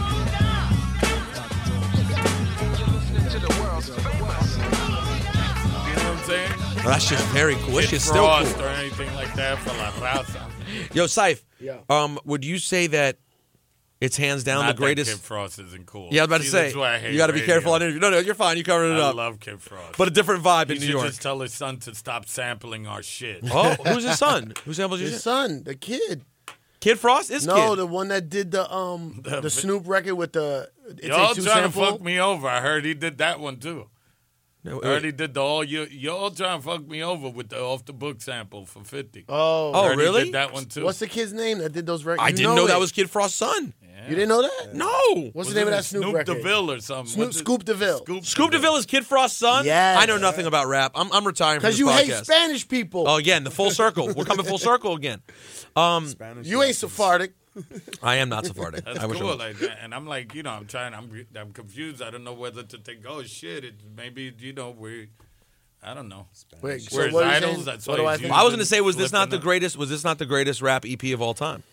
You're listening to the world's famous. You know what I'm saying? Well, that's just very cool. It's Kid just still Frost cool. or anything like that for La Raza. Yo, Syph. Yeah. Um, would you say that it's hands down Not the greatest? That Kid Frost isn't cool. Yeah, I was about to See, say. that's why I hate You got to be radio. careful on interview. No, no, you're fine. You covered it I up. love Kid Frost. But a different vibe he in New should York. just tell his son to stop sampling our shit. Oh, who's his son? Who sampled your His shit? son, the kid. Kid Frost is No, Kid. the one that did the um the, vi- Snoop record with the it Y'all Takes Two trying sample. to fuck me over. I heard he did that one too. No, I already did the all. You you all trying to fuck me over with the off the book sample for fifty. Oh, Oh, I already really? Did that one too. what's the kid's name that did those records? I You didn't know, that it. was Kid Frost's son. Yeah. You didn't know that? No. What's Was the name it of that Snoop, Snoop record? DeVille or something? Snoop, What's it? Scoop DeVille. Scoop, Scoop DeVille is Kid Frost's son? Yes. I know nothing about rap. I'm, I'm retiring from Because this you podcast. hate Spanish people. Oh, again, the full circle. We're coming full circle again. Um, Spanish you ain't Sephardic. I am not Sephardic. That's I wish I cool, was. like that. And I'm like, you know, I'm trying. I'm I'm confused. I don't know whether to think. Oh shit! It maybe you know we. I don't know. Wait, so Where's what are you Idols? saying? That's What why do I he's think? I was using going to say, was this not the flipping greatest? Was this not the greatest rap E P of all time?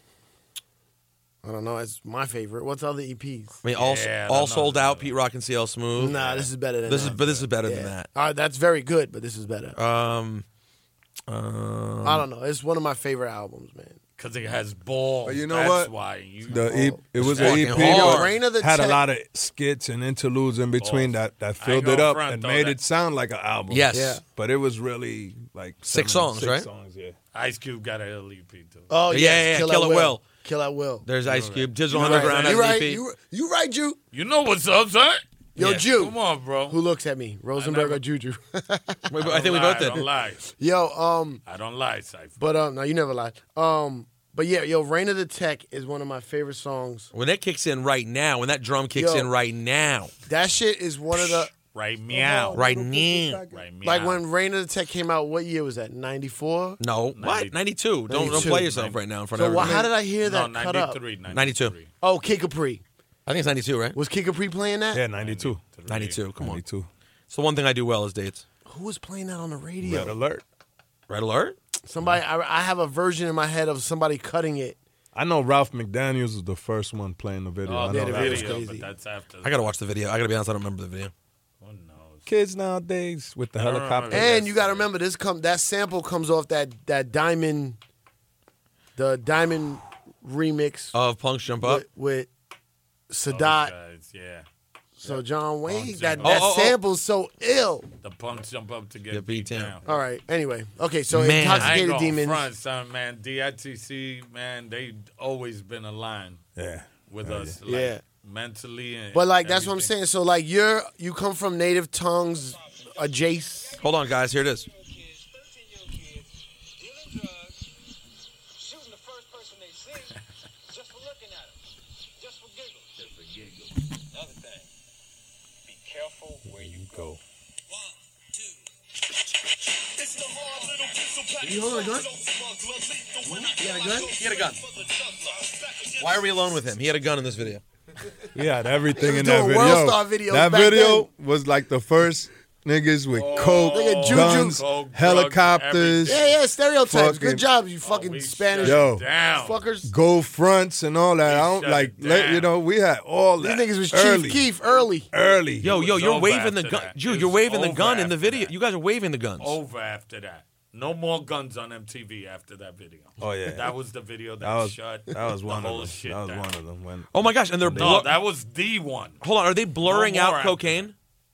I don't know. It's my favorite. What's other E Ps? I mean, all Yeah, I all don't know. sold out. Pete Rock and C L Smooth. Nah, this is better than This that. is, but this is better Yeah. than that. All right, that's very good, but this is better. Um, um, I don't know. It's one of my favorite albums, man. because it has balls. But you know That's what? why you. The e- it was fucking an E P hard. but Reign of the had a Tech- lot of skits and interludes in between Balls. that, that I ain't filled it gonna up front, and though, made that- it sound like an album. Yes. Yeah. But it was really like Six seven- songs, six right? songs, yeah. Ice Cube got a L E P too. Oh, Yeah, yes, yeah, yeah, Kill, Kill at at Will. Will. Kill at Will. There's Ice Cube. Digital You Underground right. has You an right. E P. You, you right, Jew. You know what's up, son? Yo, Yeah. Jew. Come on, bro. Who looks at me? Rosenberg never- or Juju? Wait, but I don't think we lie, both I did. don't lie. Yo, um, I don't lie, Cypher. but um, no, you never lied. Um, but yeah, yo, Reign of the Tech is one of my favorite songs. When that kicks in right now, when that drum kicks Yo. in right now, That shit is one of the Right meow. right now. Right meow. like when Reign of the Tech came out. What year was that? ninety-four. No, what? ninety- ninety-two. Don't don't ninety-two. play yourself right now in front So of why, everybody. how did I hear No, that cut up? ninety-three. ninety-two. Oh, Kid Capri. I think it's ninety-two, right? Was Kid Capri playing that? Yeah, ninety-two. ninety-two. Come on. ninety-two. It's the one thing I do well is dates. Who was playing that on the radio? Red Alert. Red Alert? Somebody. I, I have a version in my head of somebody cutting it. I know Ralph McDaniels was the first one playing the video. Oh, I yeah, know the that. video's video, crazy. but that's after. I gotta watch the video. I gotta be honest, I don't remember the video. Who knows? Kids nowadays with the I don't helicopter. remember. And you got to remember this. Come that sample comes off that that diamond, the diamond remix Of Punks Jump Up. with, with Those Sadat. guys, yeah. So John Wayne, Punks that, Jump that Up. Oh, oh, oh. sample's so ill. The punks jump up to get Get beat beat down. down. All right. Anyway, okay. So Man. I ain't intoxicated gonna demons. front, son, man. D I T C, man, they always been aligned Yeah. with Oh, us, like, Yeah. mentally and. But like that's what I'm everything. saying. So like you're you come from native tongues, a Jace. Hold on, guys. Here it is. Shooting the first person they see just for looking at them, just for giggles. Just for giggles. Another thing, be careful where you Go. You hold a gun? He had a gun? He had a gun. Why are we alone with him? He had a gun in this video. We had everything He in was that doing video. World Star videos that back video was like the first niggas with coke, Look at Juju. guns, Coke, drugs, helicopters, Yeah, yeah. Stereotypes. Fucking- Good job, you Oh, fucking we Spanish shut Yo. down. fuckers. gold fronts and all that. I don't shut like it let, you down. know, we had all These that. niggas was early, Chief Keef early. Early. Yo, yo, was you're over waving the after gun. that. Jude, It you're was waving the over gun in the after video. that. You guys are waving the guns. Over after that. No more guns on M T V after that video. Oh, yeah. That was the video that, that was shut that was the one whole of them. shit That was down. one of them. When Oh my gosh, and they're No, blo- that was the one. Hold on, are they blurring No more out after cocaine?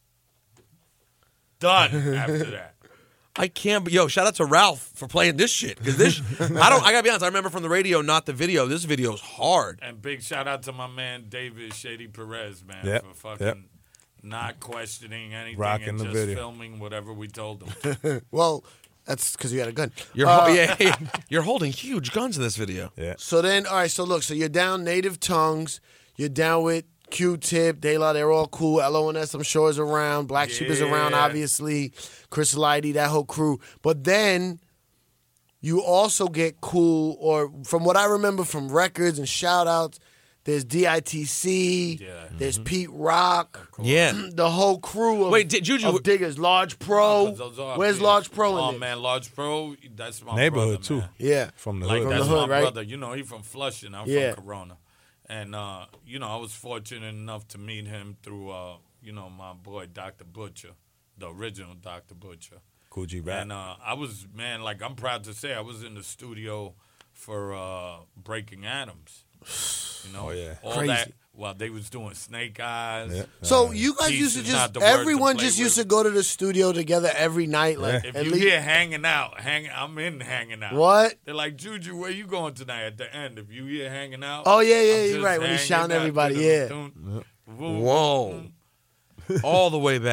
Done after that. I can't. But yo, shout out to Ralph for playing this shit because this. I don't. I gotta be honest. I remember from the radio, not the video. This video's hard. And big shout out to my man David Shady Perez, man, Yep, for fucking yep. not questioning anything Rocking and the just video. filming whatever we told him. Well, that's because you had a gun. You're Uh, ho- yeah, you're holding huge guns in this video. yeah. So then, all right. So look. So you're down native tongues. You're down with Q-Tip, De La. They're all cool. L O N S, I'm sure, is around. Black Sheep is around, Yeah. obviously. Chris Lighty, that whole crew. But then you also get cool, or from what I remember from records and shout outs, there's D I T C, Yeah. there's Pete Rock, Yeah. the whole crew of, Wait, did Juju- of diggers. Large Pro. Those are Where's kids. Large Pro in Oh this? man, Large Pro, that's my Neighborhood brother, too. man. Yeah. From the Like hood. From that's the hood, my right? brother. You know, he from Flushing. I'm Yeah. from Corona, and uh, you know, I was fortunate enough to meet him through, uh, you know, my boy Doctor Butcher, the original Doctor Butcher. Coogee rap. And uh, I was, man, like I'm proud to say, I was in the studio for uh, Breaking Adams. You know, Oh, yeah. all Crazy. that while they was doing Snake Eyes. Yeah. So you guys Peace used to is just not the word to everyone play just used with. to go to the studio together every night, like Yeah. If at you least hear hanging out, hang, I'm in hanging out. what? They're like, Juju, where you going tonight? At the end, if you hear hanging out. Oh yeah, yeah, I'm you're just right. When he's hanging shouting out. everybody, Dun, yeah. dun, dun. Boom, Whoa. boom. All the way back.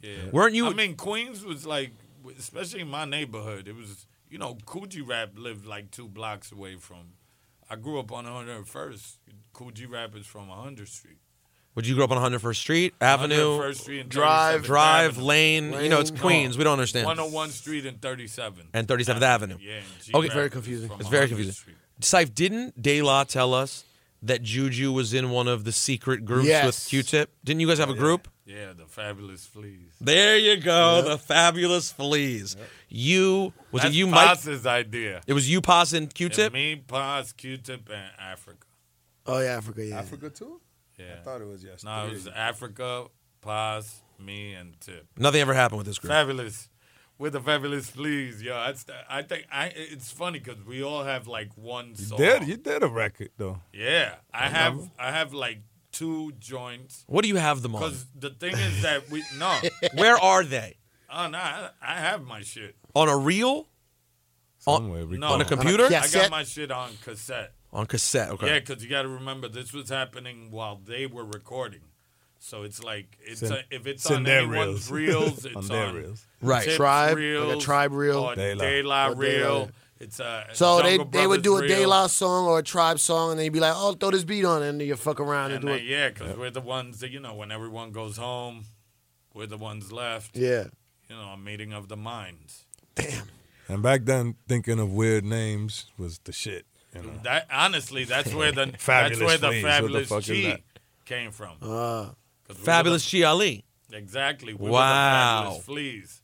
Yeah. Weren't you? I mean, Queens was like, especially in my neighborhood, it was, you know, Coogee Rap lived like two blocks away from. I grew up on one hundred first. Coogee Rap is from one hundredth Street. Would you grow up on one hundred first Street, Avenue, one hundred first Street and Drive, thirty-seventh Drive, Avenue. Lane? You know, it's Lane. Queens. We don't understand. one oh one Street and thirty-seven. And thirty-seventh Avenue. Yeah. and G Okay. Rap Very is confusing. from It's very one hundredth confusing. Street. Syfe, didn't De La tell us that Juju was in one of the secret groups Yes. with Q-Tip? Didn't you guys have a group? Yeah, the Fabulous Fleas. There you go, the Fabulous Fleas. You was That's it you, Mike? Paz's idea. It was you, Paz, and And Q-Tip. me, Paz, Q-Tip, and Africa. Oh yeah, Africa. Yeah. Africa too? Yeah. I thought it was yes. No, it was Africa, Paz, me, and Tip. Nothing ever happened with this group. Fabulous. With the Fabulous Fleas, yo. That's the, I think I. It's funny because we all have like one You song. did. You did a record though. Yeah, I have. I have like two joints. What do you have them on? Because the thing is that we no. Where are they? Oh no, I, I have my shit. On a reel? On- Somewhere we No, On a computer? On a I cassette? got my shit on cassette. On cassette. Okay. Yeah, because you got to remember this was happening while they were recording. So it's like it's It's in- a, if it's, it's in on their anyone's reels. reels, it's On on, their reels. Right. Tip's Tribe, like a reels, Tribe reel. or De La. De La Or De La, reel. yeah. It's a So they Jungle they would do a Brothers De reel. La song or a Tribe song, and they'd be like, "Oh, throw this beat on," it, and then you fuck around and, And do then, it. yeah, because we're the ones that, you know, when everyone goes home, we're the ones left. Yeah. You know, a meeting of the minds. Damn. And back then, thinking of weird names was the shit. You know. That honestly, that's where the that's Fabulous where the Fleas. What the fabulous fuck is G that? came from. Uh, 'Cause we were Fabulous Chi Ali. the- exactly. We Wow. Were the fabulous Fleas.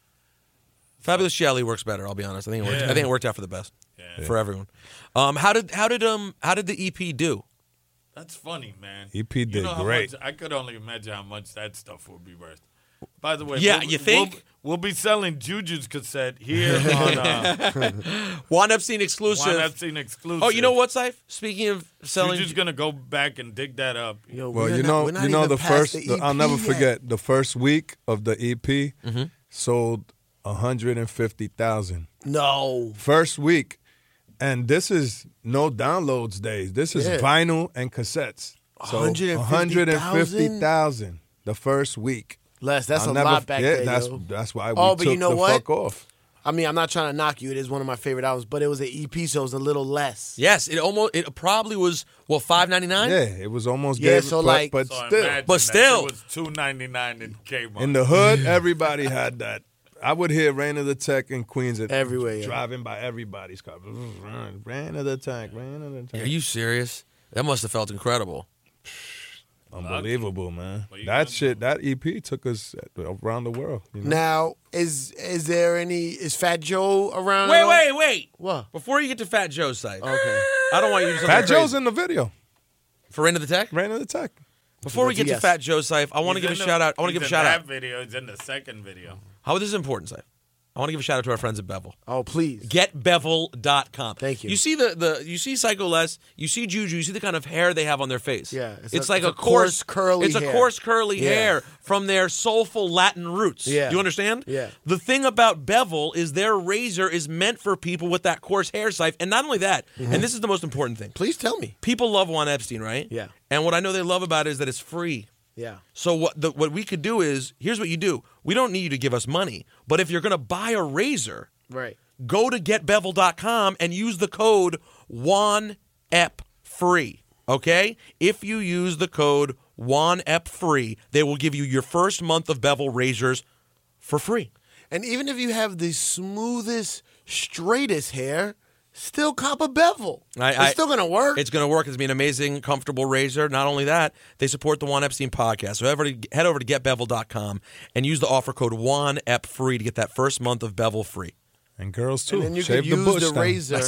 Fabulous Chi Ali works better. I'll be honest. I think it worked. Yeah. I think it worked out for the best Yeah. for everyone. Um, how did how did um how did the E P do? That's funny, man. E P You did know how great. much, I could only imagine how much that stuff would be worth. By the way, Yeah, we'll, you think? we'll, we'll be selling Juju's cassette here on uh, Juan Epstein exclusive. Juan Epstein exclusive. Oh, you know what, Syfe? Speaking of selling, Juju's gonna go back and dig that up. yo, Well, we're you not- know, we're not you know even the past first. the the- I'll never E P forget yet. the first week of the E P Mm-hmm. sold a hundred and fifty thousand. No. First week, and this is no downloads days. This is Yeah. vinyl and cassettes. So one hundred fifty thousand? one hundred fifty thousand the first week. Les, that's I'll a never- lot back yeah, there, that's yo. that's why we Oh, but took you know the what? fuck off. I mean, I'm not trying to knock you. It is one of my favorite albums, but it was an E P, so it was a little less. yes, it almost it probably was well five ninety nine. Yeah, it was almost Yeah, gave, so but, like- but So still imagine But that still. shit was two ninety nine in Kmart. in the hood, everybody had that. I would hear Rain of the Tech in Queens at, Everywhere, yeah. driving by everybody's car. Rain of the Tech, Rain of the Tech. Are you serious? That must have felt incredible. Unbelievable, man. But you That can- shit, that E P took us around the world. You know? Now, is is there any is Fat Joe around? Wait, at all? wait, wait. What? Before you get to Fat Joe's site, Okay. I don't want you to do something Fat crazy. Joe's in the video. for Rain of the Tech. Rain of the Tech. Before we get to Yes. Fat Joe's site, I want to He's give a in the- shout out. I want to he's give a in shout out. That video is in the second video. How this is important, Syfe. I want to give a shout out to our friends at Bevel. Oh, please. get bevel dot com. Thank you. You see the, the you see Psycho Les, you see Juju, you see the kind of hair they have on their face. Yeah, It's, it's a- like it's a, a coarse, coarse, curly It's a hair. coarse curly Yeah. hair from their soulful Latin roots. Yeah. Do you understand? Yeah. The thing about Bevel is their razor is meant for people with that coarse hair, Syfe. And not only that, Mm-hmm. and this is the most important thing. Please tell me. People love Juan Epstein, right? Yeah. And what I know they love about it is that it's free. Yeah. So what the, what we could do is, here's what you do. We don't need you to give us money, but if you're going to buy a razor, Right. go to get bevel dot com and use the code one ep free. Okay? If you use the code one ep free, they will give you your first month of Bevel razors for free. And even if you have the smoothest, straightest hair, still cop a bevel. I- it's I- still gonna work. It's going to work. It's going to be an amazing, comfortable razor. Not only that, they support the Juan Epstein podcast. So head over to, head over to get bevel dot com and use the offer code one ep free to get that first month of Bevel free. And girls too. and then you Shave could the use bush the down. razor.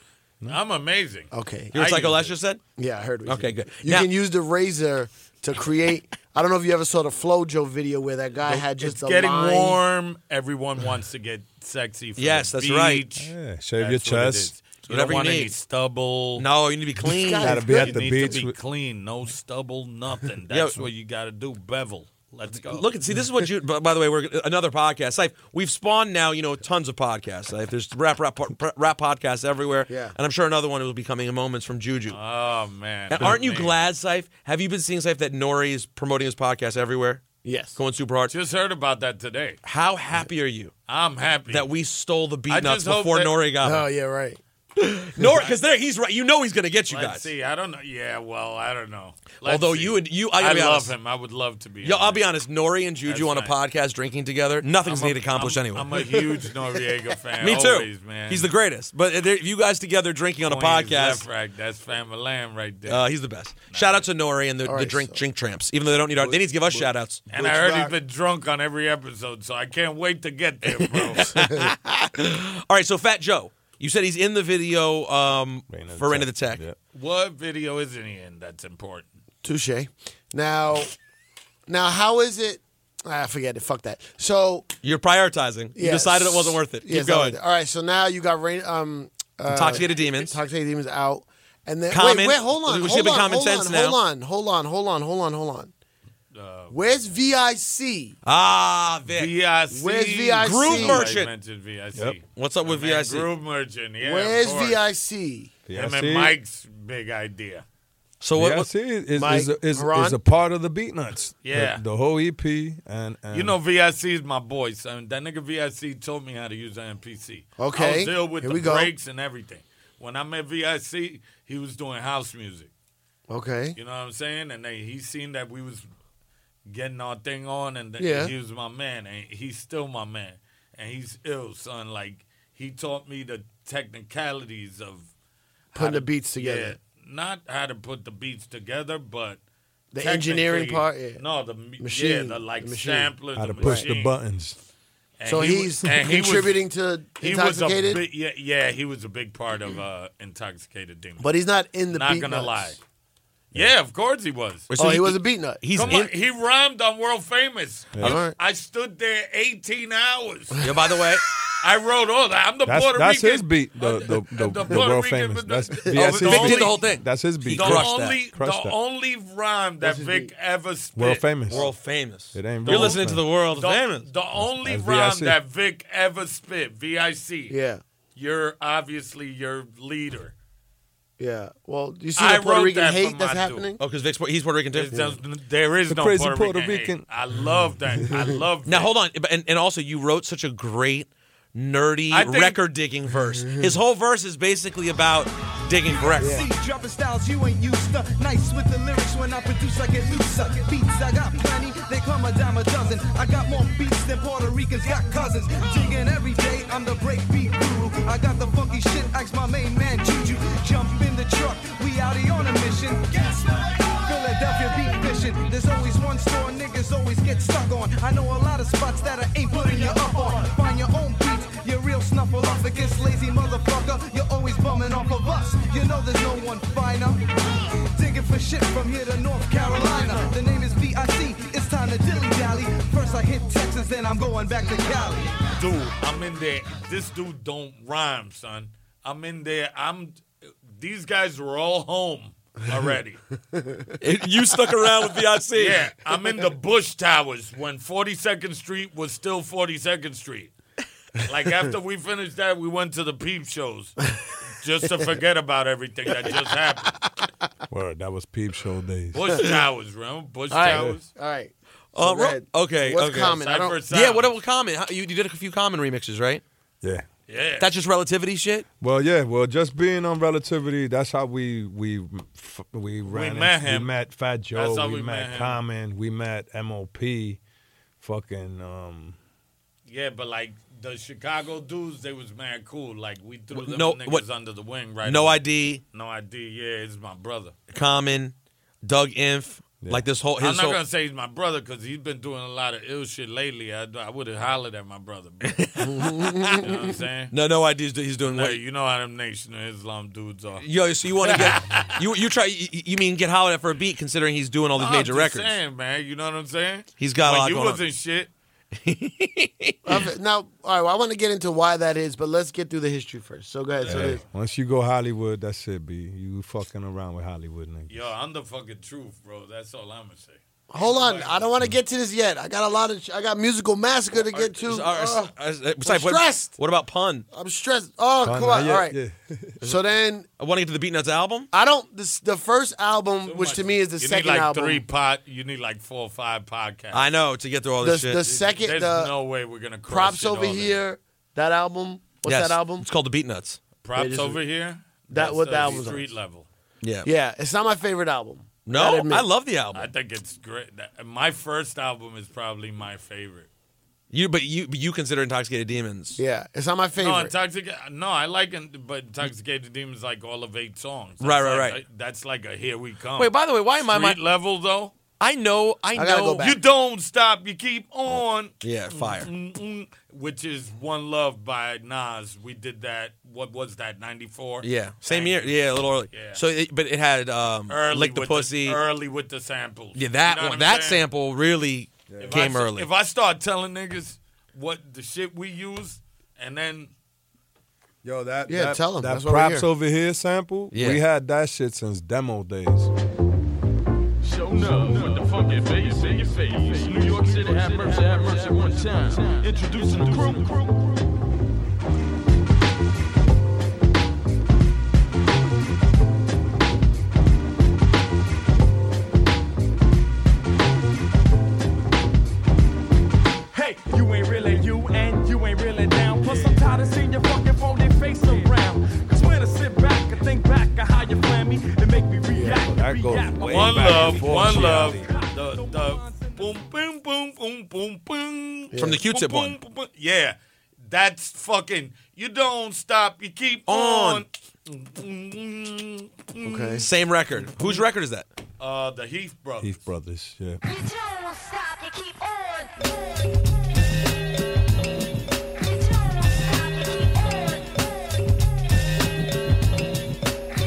I'm amazing. Okay. You know what I Psycho use Les it. just said? Yeah, I heard. What you Okay, said. good. You Now- can use the razor to create. I don't know if you ever saw the FloJo video where that guy had just It's a getting line. warm. Everyone wants to get sexy. For Yes, the that's right. beach. Yeah, shave your That's what it chest. is. You Whatever don't want you any need. stubble. No, you need to be clean. guy- Gotta be at you the need beach. to be with- clean. No stubble, nothing. That's what you got to do. Bevel. Let's go. Look, see, this is what you. By by the way, we're another podcast. Like we've spawned now, you know, tons of podcasts. Like, there's rap, rap, rap podcasts everywhere. Yeah. and I'm sure another one will be coming in moments from Juju. Oh man. and aren't you Man. glad, Syfe? Have you been seeing, Syfe, that Nori is promoting his podcast everywhere? Yes. Going super hard. Just heard about that today. How happy are you I'm happy. that we stole the beat I nuts just hope before that- Nori got Oh, them? yeah, right. Nori, because there he's right. You know he's going to get you Let's guys. see. I don't know. Yeah, well, I don't know. Let's Although see. you and you, I, I gotta be love honest. him. I would love to be. Yo, in I'll it. be honest. Nori and Juju That's on a fine. podcast drinking together, nothing's I'm a- needed accomplished I'm, anyway. I'm a huge Noriega fan. Me too. Always, man. He's the greatest. But if you guys together drinking on a Queens, podcast, Left, right. That's Family Lamb right there. uh, he's the best. Shout out to Nori and the, All the right, drink so- drink tramps. Even though they don't need our, they need to give us shout outs. and I Butch heard Rock. he's been drunk on every episode, so I can't wait to get there, bro. All right, so Fat Joe, you said he's in the video um, Reign of for Reign of the Tech. Tech. Yeah. What video isn't he in that's important? Touche. Now, now, how is it? Ah, forget it. Fuck that. So, You're prioritizing. You yeah, decided it wasn't worth it. yeah, Keep it's not going. worth it. All right, so now you got rain. Um, uh, Intoxicated Demons. Intoxicated Demons out, and then Common. wait, wait, hold on, We hold should be on, Common hold Sense on, now. hold on, hold on, hold on, hold on, hold on. Uh, Where's V I C? Ah, Vic. V I C. Where's V I C? Groove I Merchant. mentioned V I C. Yep. What's up with Man, V I C? Groove Merchant. Yeah, Where's of course. V I C? Him V I C and Mike's big idea. So what? V I what C is, Mike, is, is, Haran? is a part of the Beat Nuts. Yeah. The, the whole E P. and, and You know, V I C is my boy, son. That nigga V I C told me how to use an M P C. Okay, I was ill with here the we go. breaks and everything. When I met V I C, he was doing house music. Okay. You know what I'm saying? And they, he seen that we was getting our thing on, and that Yeah. he was my man, and he's still my man. And he's ill, son. Like, he taught me the technicalities of how Putting to- the beats together. Yeah, not how to put the beats together, but The engineering technically- part, yeah. No, the m- Machine, yeah, the like the machine. sampler, how the to push the machine. buttons. And So he he's was- and he was- contributing to He was a Intoxicated, big, yeah, yeah, he was a big part of uh, Intoxicated Demon. but he's not in the not beat gonna nuts. lie. Yeah, of course he was. So Oh, he was a beat nut. He's Come in. on, he rhymed on World Famous. All right. I stood there eighteen hours. Yeah, by the way, I wrote all that. I'm the That's, Puerto that's Rican. his beat. The, the, the, the, Puerto world Rican- famous. the- That's the- V I C's Oh, Vic beat. did the whole thing. That's his He beat. The crushed that. only, Crushed the that. only rhyme that his Vic beat? ever spit. World famous. world famous. It ain't You're world listening to famous. the world The, famous. the only That's rhyme V I C. that Vic ever spit, V I C. Yeah, You're obviously your leader. yeah. Well, you see I the Puerto wrote Rican that for hate that's my happening. Oh, because Vic's he's Puerto Rican too. It's just- there is The no crazy Puerto, Puerto Rican. hate. Rican. I love that. I love Now Vic. hold on, but- and, and also you wrote such a great nerdy I think- record digging verse. His whole verse is basically about digging for records. See, dropping styles you ain't used to. Nice with the lyrics when I produce, I get looser. Beats, I got plenty, they come a dime a dozen. I got more beats than Puerto Ricans got cousins. Digging every day, I'm the breakbeat guru. I got the funky shit, ask my main man Juju. Jump in the truck, we out here on a mission. Philadelphia beat fishing. There's always one store niggas always get stuck on. I know a lot of spots that I ain't putting you up on. Find your own beats, your real snuffleupagus, lazy motherfucker. You're always bumming off of us. You know there's no one finer. Digging for shit from here to North Carolina. The name is V I C. It's time to dilly dally. First I hit Texas, then I'm going back to Cali. Dude, I'm in there. This dude don't rhyme, son. I'm in there. I'm. These guys were all home already. You stuck around with V I C. Yeah, I'm in the Bush Towers when forty-second Street was still forty-second Street. Like after we finished that, we went to the peep shows just to forget about everything that just happened. Word, that was Peep Show days. Bush Towers, remember? Bush All right, Towers. all right. Uh, So go ro- ahead. okay. What's okay. common? I don't. Cypher Sound. Yeah. What about Common? How, you, you did a few Common remixes, right? Yeah. Yeah. That's just relativity shit. Well, yeah. Well, just being on Relativity, that's how we we f- we ran. met into- him. We met Fat Joe. That's how we, we met, met him. Common. We met M O P. Fucking. Um, Yeah, but like the Chicago dudes, they was mad cool. Like we threw them No, niggas what- under the wing right No away. I D, No idea. Yeah, it's my brother. Common, Doug Inf, like this whole. His I'm not whole, gonna say he's my brother because he's been doing a lot of ill shit lately. I, I would have hollered at my brother. But, you know what I'm saying? no, no idea. He's doing No, what? you know how them Nation of Islam dudes are. Yo, so you want to get you you try you, you mean get hollered at for a beat considering he's doing all these No, major I'm just records. saying, man. You know what I'm saying? He's got a when lot you going on. wasn't shit. Okay, now, all right. Well, I want to get into why that is, but let's get through the history first. So go ahead. So yeah. this- Once you go Hollywood, that's it, B. You fucking around with Hollywood niggas. Yo, I'm the fucking truth, bro. That's all I'm gonna say. Hold on, I don't want to get to this yet. I got a lot of. I got Musical Massacre to get to. Uh, Uh, uh, besides, what- stressed. What about Pun? I'm stressed. Oh, Fun, come on. not yet, All right. yeah. So then I want to get to the Beatnuts album. I don't. This the first album, Too which much. to me is the you second need like album. Three pot. You need like four or five podcasts. I know to get through all the, this shit. the second, There's the no way we're gonna cross Props it Over all in. Here. That album. What's Yes, that album? It's called the Beatnuts. Props It is- over here. That- That's what the the album's street on. level. Yeah. Yeah, it's not my favorite album. Gotta No, admit. I love the album. I think it's great. That- My first album is probably my favorite. You, but you, but you consider Intoxicated Demons. Yeah, it's not my favorite. No, intoxicated. No, I like it, but Intoxicated Demons like all of eight songs. That's Right, right, like right. a- that's like a here we come. Wait, by the way, why am I? Street My, level though. I know, I, I gotta know. go back. You don't stop. You keep on. Yeah, fire. Mm-mm, which is One Love by Nas. We did that. What was that? ninety-four. Yeah, same year. Yeah, a little early. Yeah. So, it, but it had um, Early Lick the with Pussy. early with the samples. yeah, that You know one, what I'm that saying? sample really If came I, early. If I start telling niggas what the shit we use, and then Yo, that Yeah, that, tell 'em. that That's why we're props here. over here sample. Yeah. We had that shit since demo days. Show up with the funky bass in your face. New York City, have mercy, have mercy one time. Introducing the crew. Hey, you ain't really you, and you ain't really down. Plus, I'm tired of seeing your fucking phony face around. Cause when I sit back and think back of how you plan me, it make me react. that goes react. way One back Love, before One G Love, L E. the the boom boom boom boom boom boom From the Q-Tip boom, one. boom, boom, boom. Yeah, that's fucking. You don't stop. You keep on. On. Okay. Same record. Whose record is that? Uh, the Heath brothers. Heath Brothers, yeah. You don't stop, you keep on. You don't stop, you keep on. You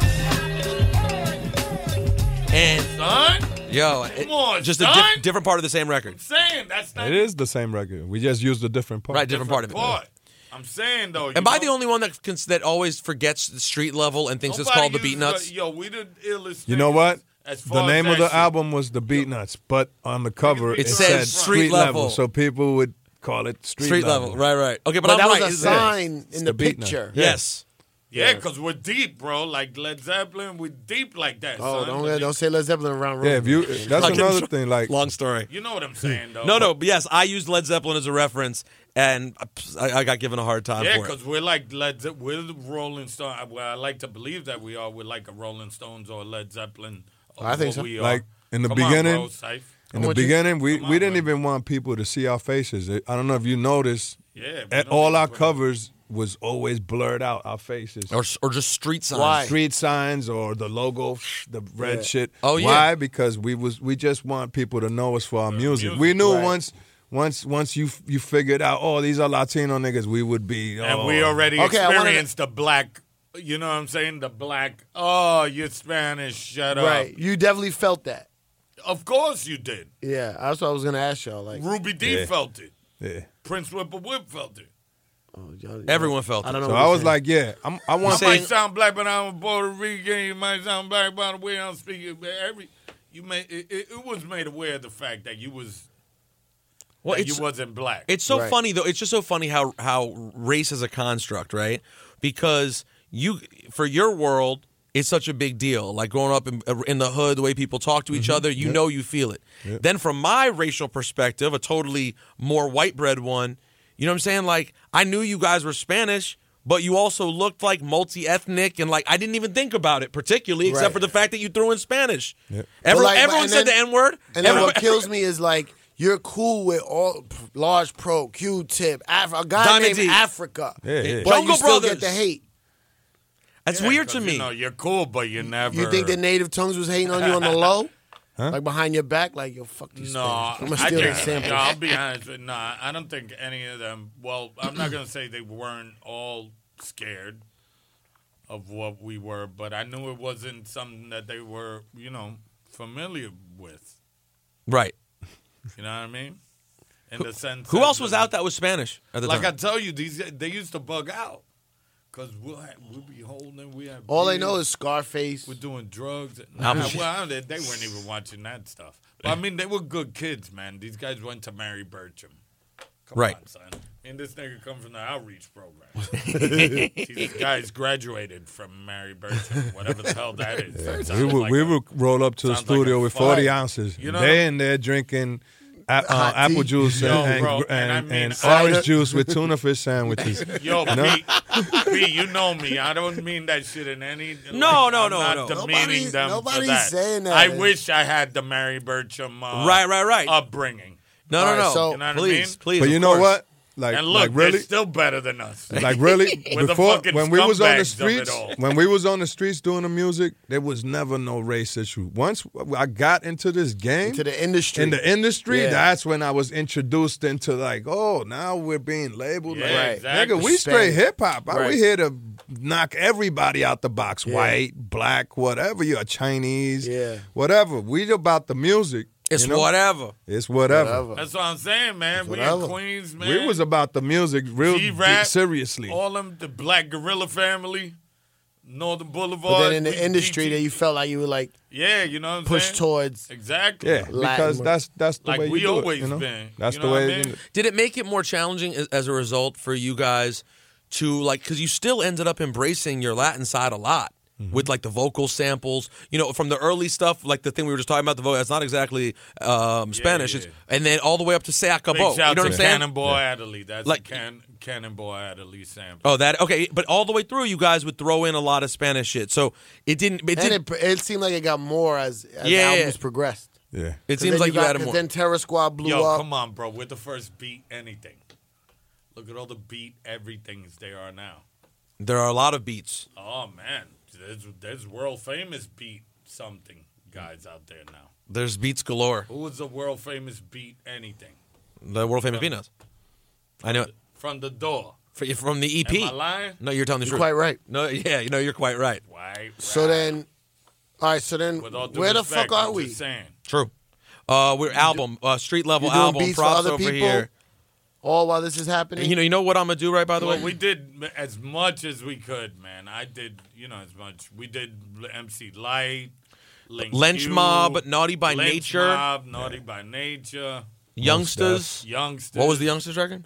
don't stop, you keep on. And Son, yo, it- on, just a son. diff- different part of the same record. I'm saying that's not It is the same record. We just used a different part. Right, different part of it. part. I'm saying though. Am I the only one that cons- that always forgets the street level and thinks it's called the Beatnuts? Yo, we the illest. You know what? As The far name as of that the shit. album was the Beatnuts, but on the cover It it, says said street street level. level. so people would call it street, Street level. Right, right. Okay, but, But I'm that right. was a It's- sign It's in the the beat now. picture. Yes. Yeah, because we're deep, bro. Like Led Zeppelin, we're deep like that. Oh, son. don't don't say Led Zeppelin around. Yeah, if you that's Fucking another tr- thing. Like Long story. You know what I'm saying, though. No, no, but yes, I used Led Zeppelin as a reference, and I, I got given a hard time Yeah, for it. because we're like Led Zeppelin. We're the Rolling Stone. Well, I like to believe that we are. We're like a Rolling Stones or Led Zeppelin. of I think what so. We are. Like, in the Come on, beginning- bro, Syph. in I'm the with you. beginning, we, Come we on, didn't man. even want people to see our faces. I don't know if you noticed. Yeah, we At don't all even our put it- covers was always blurred out. Our faces. Or, or just street signs. Why? Street signs or the logo, the red Yeah. shit. Oh, yeah. Why? Because we was we just want people to know us for our music. music, We knew right. once once once you you figured out, oh, these are Latino niggas, we would be. And oh. we already Okay, I wanna- experienced the black. You know what I'm saying? The black. Oh, you're Spanish. Shut up. Right. You definitely felt that. Of course you did. Yeah, that's what I was gonna ask y'all. Like, Ruby D Yeah. felt it. Yeah. Prince Whipper Whip felt it. oh, y'all- Everyone felt I it. don't know. So what I you're was saying. like, yeah, I'm, I want. I saying- might sound black, but I'm Puerto Rican. You might sound black by the way I'm speaking. But every you made it, it, it was made aware of the fact that you was Well, that it's, you wasn't black. it's so Right. funny though. It's just so funny how how race is a construct, right? Because you, for your world, it's such a big deal. Like growing up in, in the hood, the way people talk to each other, you know, you feel it. Then from my racial perspective, a totally more white bread one, you know what I'm saying? Like I knew you guys were Spanish, but you also looked like multi-ethnic, and like I didn't even think about it particularly, except Right. for the fact that you threw in Spanish. Yeah. Every- But like- everyone and said then- the N word. And then what kills me is like you're cool with all Large Pro, Q-Tip, Af- a guy Diamond named D. Africa, Yeah, yeah. but Jungle you still Brothers. get the hate. That's Yeah, weird 'cause, to me. You know, you're cool, but you never. You think that Native Tongues was hating on you on the low, like behind your back, like yo, fuck these. No, Spanish. I'm gonna I steal think, these samples. no, I'll be honest. with- No, I don't think any of them. Well, I'm not gonna say they weren't all scared of what we were, but I knew it wasn't something that they were, you know, familiar with. Right. You know what I mean? In the sense, Who that- else was out that was Spanish at the Like I time? tell you, these they used to bug out Because we'll, ha- we'll be holding, we have All they beers, know is Scarface. we're doing drugs. How Nah, much- well, they, they weren't even watching that stuff. But, I mean, they were good kids, man. These guys went to Mary Burcham. Come Right. on, son. And this nigga come from the outreach program. These guys graduated from Mary Burcham, whatever the hell that is. That We sounds would like we a- would roll up to the sounds like studio a with fight. forty ounces. You know they what in there drinking a- uh, Hot apple tea. juice Yo, and, bro, and, and I and, mean, and cider. orange juice with tuna fish sandwiches. Yo, You know? Pete, Pete, you know me. I don't mean that shit in any. No, like, no, I'm no, not no. demeaning Nobody's- them nobody's for that. saying that. I wish I had the Mary Burcham uh, Right, right, right. upbringing. No, All no, right, no. so- You know what I please, mean? please. But of you know course. what? Like, And look, like really, they're still better than us. like really, We're the before fucking when we was on the scumbags of it streets, all. when we was on the streets doing the music, there was never no race issue. Once I got into this game, To the industry. in the industry, Yeah. that's when I was introduced into like, oh, now we're being labeled. Yeah, like, Right. exactly. Nigga, we straight hip hop. Right. We here to knock everybody out the box. White, black, whatever. You're Chinese, Yeah. whatever. We about the music. It's you know? whatever. It's whatever. Whatever. That's what I'm saying, man. We in Whatever. Queens, man. We was about the music real G-Rap, seriously. All them, the Black Gorilla family, Northern Boulevard. But then in we- the industry, G T that you felt like you were like yeah, you know what I'm pushed saying? towards. Exactly. Yeah, Latin because work. that's that's the Like way you we do always it, you know? been. That's You the know what way. I mean? Did it make it more challenging as, as a result for you guys to like? Because you still ended up embracing your Latin side a lot with like the vocal samples. You know, from the early stuff, like the thing we were just talking about, the vocal. That's not exactly um, Spanish. yeah. It's, and then all the way up to Se Big Acabó. shout You know what to I'm saying? Cannonball Adderley. That's Like- like can, Cannonball Adderley sample. Oh, that okay, but all the way through, you guys would throw in a lot of Spanish shit. So it didn't. It And didn't. it, it seemed like it got more as, as Yeah. albums progressed. Yeah. It 'Cause seems then like you, got, added 'cause more. Then Terror Squad blew Yo, up. come on, bro. We're the first beat anything. Look at all the beat everythings they are now. There are a lot of beats. Oh, man. There's, there's world famous beat something guys out there now. There's beats galore. Who was the world famous beat anything? The world famous peanuts. I know it. From the door. For- From the E P. Am I lying? No, you're telling the You're truth. quite right. No, yeah, you know, you're quite right. Right. So right. then, all right. So then, With all due where the respect, fuck are I'm we? just saying. True. Uh, we're album, uh, street level You doing album. beats for Props other over people? here. All while this is happening. You know, you know what I'm gonna do, right? By the Well, way, we did as much as we could, man. I did, you know, as much. We did M C Light, Link Lynch Q, Mob, Naughty by Lynch Nature, Mob, Naughty by Nature, Youngsters. Youngsters. What was the Youngsters record?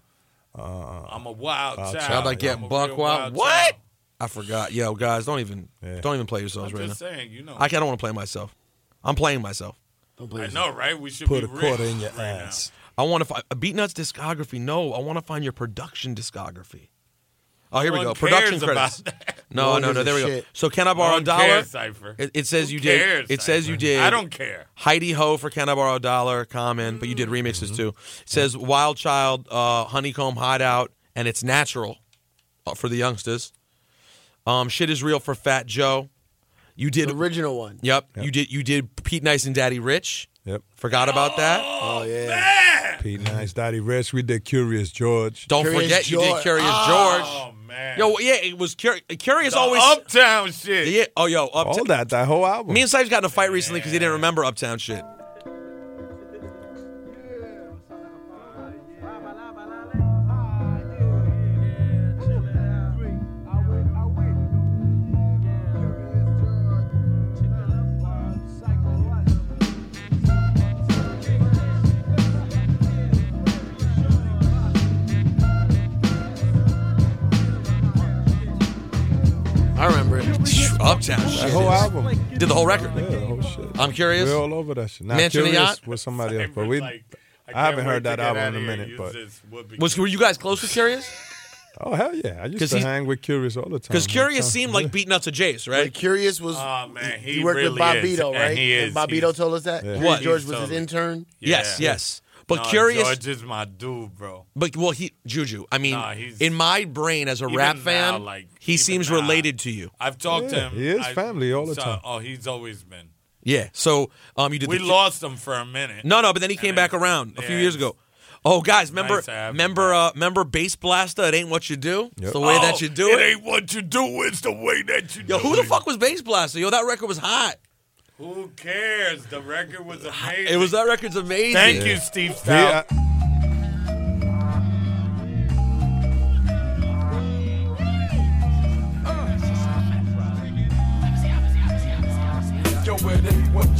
I'm a wild Wild child. Sound like I'm Get a Buck real Wild. wild What? child. I forgot. Yo, guys, don't even, Yeah. don't even play yourselves I'm right now. just saying, you know. I, can't- I don't want to play myself. I'm playing myself. Don't play I this. know, right? We should Put be a quarter rich in your right now. ass. I want to find a Beatnuts discography. No, I want to find your production discography. Oh, here No we go. one Production cares credits. about that. No, No no, one no. gives a There we go. shit. So can I No borrow a one dollar? cares, Cypher. It, it says Who you cares, did. It says you Cypher? did. I don't care. Heidi Ho for Can I Borrow a Dollar? Common, but you did remixes too. It says Wild Child, uh, Honeycomb Hideout, and It's Natural uh, for the youngsters. Um, Shit is Real for Fat Joe. You did. The original one. Yep, you did. You did Pete Nice and Daddy Rich. Yep. Forgot about that. Oh yeah. Man! Pete Nice, Daddy Rich. We did Curious George. Don't Curious forget you did George. Curious Oh, George. man. Yo, yeah, it was Cur- Curious the always. Uptown shit. Yeah. Oh, yo, All Uptown. that, that whole album. Me and Sipes got in a fight recently because he didn't remember Uptown shit. I remember it. Uptown that shit. whole album. Did the whole record. Yeah, the whole shit. I'm curious. We're all over that shit. Not Mansion of Curious Yacht? with somebody else, but Cypher's we. like, I can't haven't wait heard to that get album out in a of here. minute, Use but this whoopee Was were you guys close with Curious? oh hell yeah, I used 'Cause to he's- hang with Curious all the time. Because Curious Yeah. seemed like Beatnuts of Jace, right? Like, Curious was. Oh, man, he worked really with Bobito, is, right? and he is. Bobito He's- told us that. Yeah. Curious What? George He's was his totally- intern. Yes, Yeah. yes. But Nah, Curious, George is my dude, bro. but well, he Juju. I mean, Nah, he's- in my brain as a Even rap now, fan, like, he even seems now. related to you. I've talked to Yeah, him. he is I- family all the so- time. Oh, he's always been. Yeah. So, um, you did. We the, lost him for a minute. No, no, but then he came And back then- around a few yeah, years it's- ago. Oh, guys, remember, nice to have him remember, back. uh, remember, Bass Blaster. It ain't what you do. It's Yep. the way Oh, that you do it. it. ain't what you do, it's the way that you Yo, do who the it. fuck was Bass Blaster? Yo, that record was hot. Who cares? The record was amazing. It was that record's amazing. Thank you, Steve He, Stout. uh,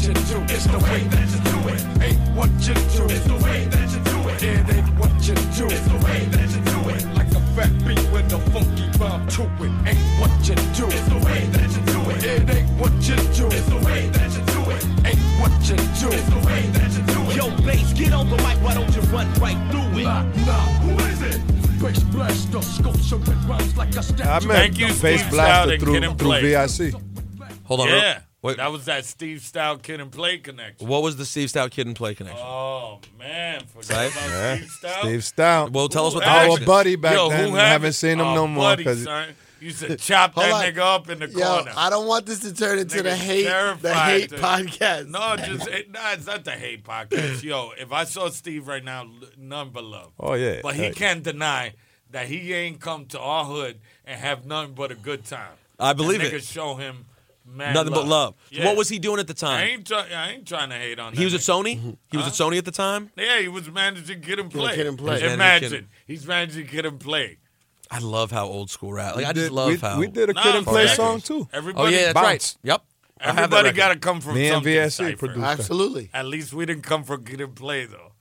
you do, it's the way that you do it. Ain't what you do, it's the way that you do it. It ain't what you do, it's the way that you do it. Like a fat beat with a funky vibe to it. Ain't what you do, it's the way that you do it. It ain't what you do, it's the way that you do it. Ain't what you do, it's the way that you do it. Yo, bass, get on the mic, why don't you run right through it? Nah, nah, who is it? Bass blaster, sculpture it rounds like a I statue. met Thank you, Bass Steve Stout Blaster and through, Kid and through Play. V I C. Hold on. real- Yeah. Wait, That was that Steve Style Kid and Play connection. what was the Steve Stout Kid and Play connection? Oh, man. Forget Right? about Yeah. Steve Stout. Steve Stout. well, tell us what the Our Our connection is. buddy back Yo, then. who Haven't haven't seen him oh, no more. buddy, 'cause- son. Used to chop that Hold on. nigga up in the Yo, corner. I don't want this to turn into Nigga the hate, the terrified hate to- podcast. No, just it, nah, it's not the hate podcast. Yo, if I saw Steve right now, none but love. Oh, yeah. But he Hey. can't deny that he ain't come to our hood and have nothing but a good time. I believe and it. niggas show him mad Nothing but love. Yeah. What was he doing at the I time? ain't, try, I ain't trying to hate on He was that at nigga. Sony? He was at Sony at the time? Yeah, he was managing Kid and Play. Kid and Play. He was managing Imagine. Kid- He's managing Kid and Play. I love how old school rap. Like, I We just did- love we, how. we did a Nah, Kid and Play okay. song too. Oh, Everybody, yeah, that's Bounce. right. Yep. I have that everybody record. got to come from Me and something. V S C Cypher. produced. Absolutely. At least we didn't come from Kid and Play, though.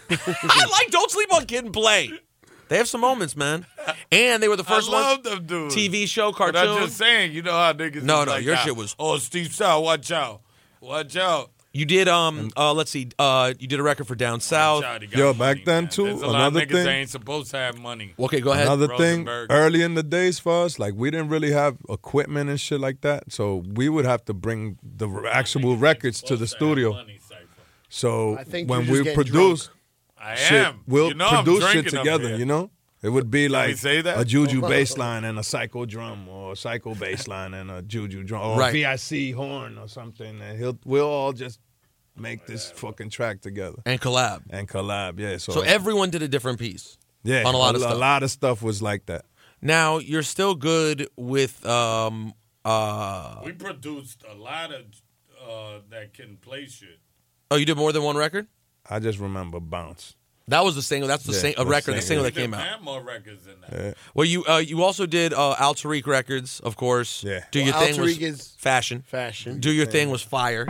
I like Don't Sleep on Kid and Play. They have some moments, man. And they were the first I one. love them dudes. T V show, But cartoon. I'm just saying, you know how niggas No, is no, like your that. shit was- Oh, Steve South, watch out. Watch out. You did um uh let's see uh you did a record for Down South. Watch out, he got Yo, money, back then, man. too, There's a lot another of niggas thing- that ain't supposed to have money. Okay, go ahead. Another thing, Rosenberg. early in the days for us, like we didn't really have equipment and shit like that, so we would have to bring the r- actual records to the Supposed to have studio. money, Cypher. So I think when you're just we getting produce I shit, am. we'll you know I'm produce shit drinking up together. here. You know, it would be like say that? a juju bass line and a psycho drum, or a psycho bass line and a juju drum, or Right. a V I C horn or something, and he'll we'll all just make this fucking track together And collab. and collab. Yeah, so, So everyone did a different piece. yeah, on a lot of a stuff. lot of stuff was like that. Now you're still good with um uh We produced a lot of uh, that Kid and Play shit. oh you did more than one record? I just remember Bounce. That was the single. That's the Yeah, sing- a the record, the single single. that We came did out. mad more records than that. Yeah. Well, you uh, you also did uh, Al Tariq Records, of course. Yeah. Do Well, your Al thing was Tariq is- fashion. Fashion. Do your thing was fire.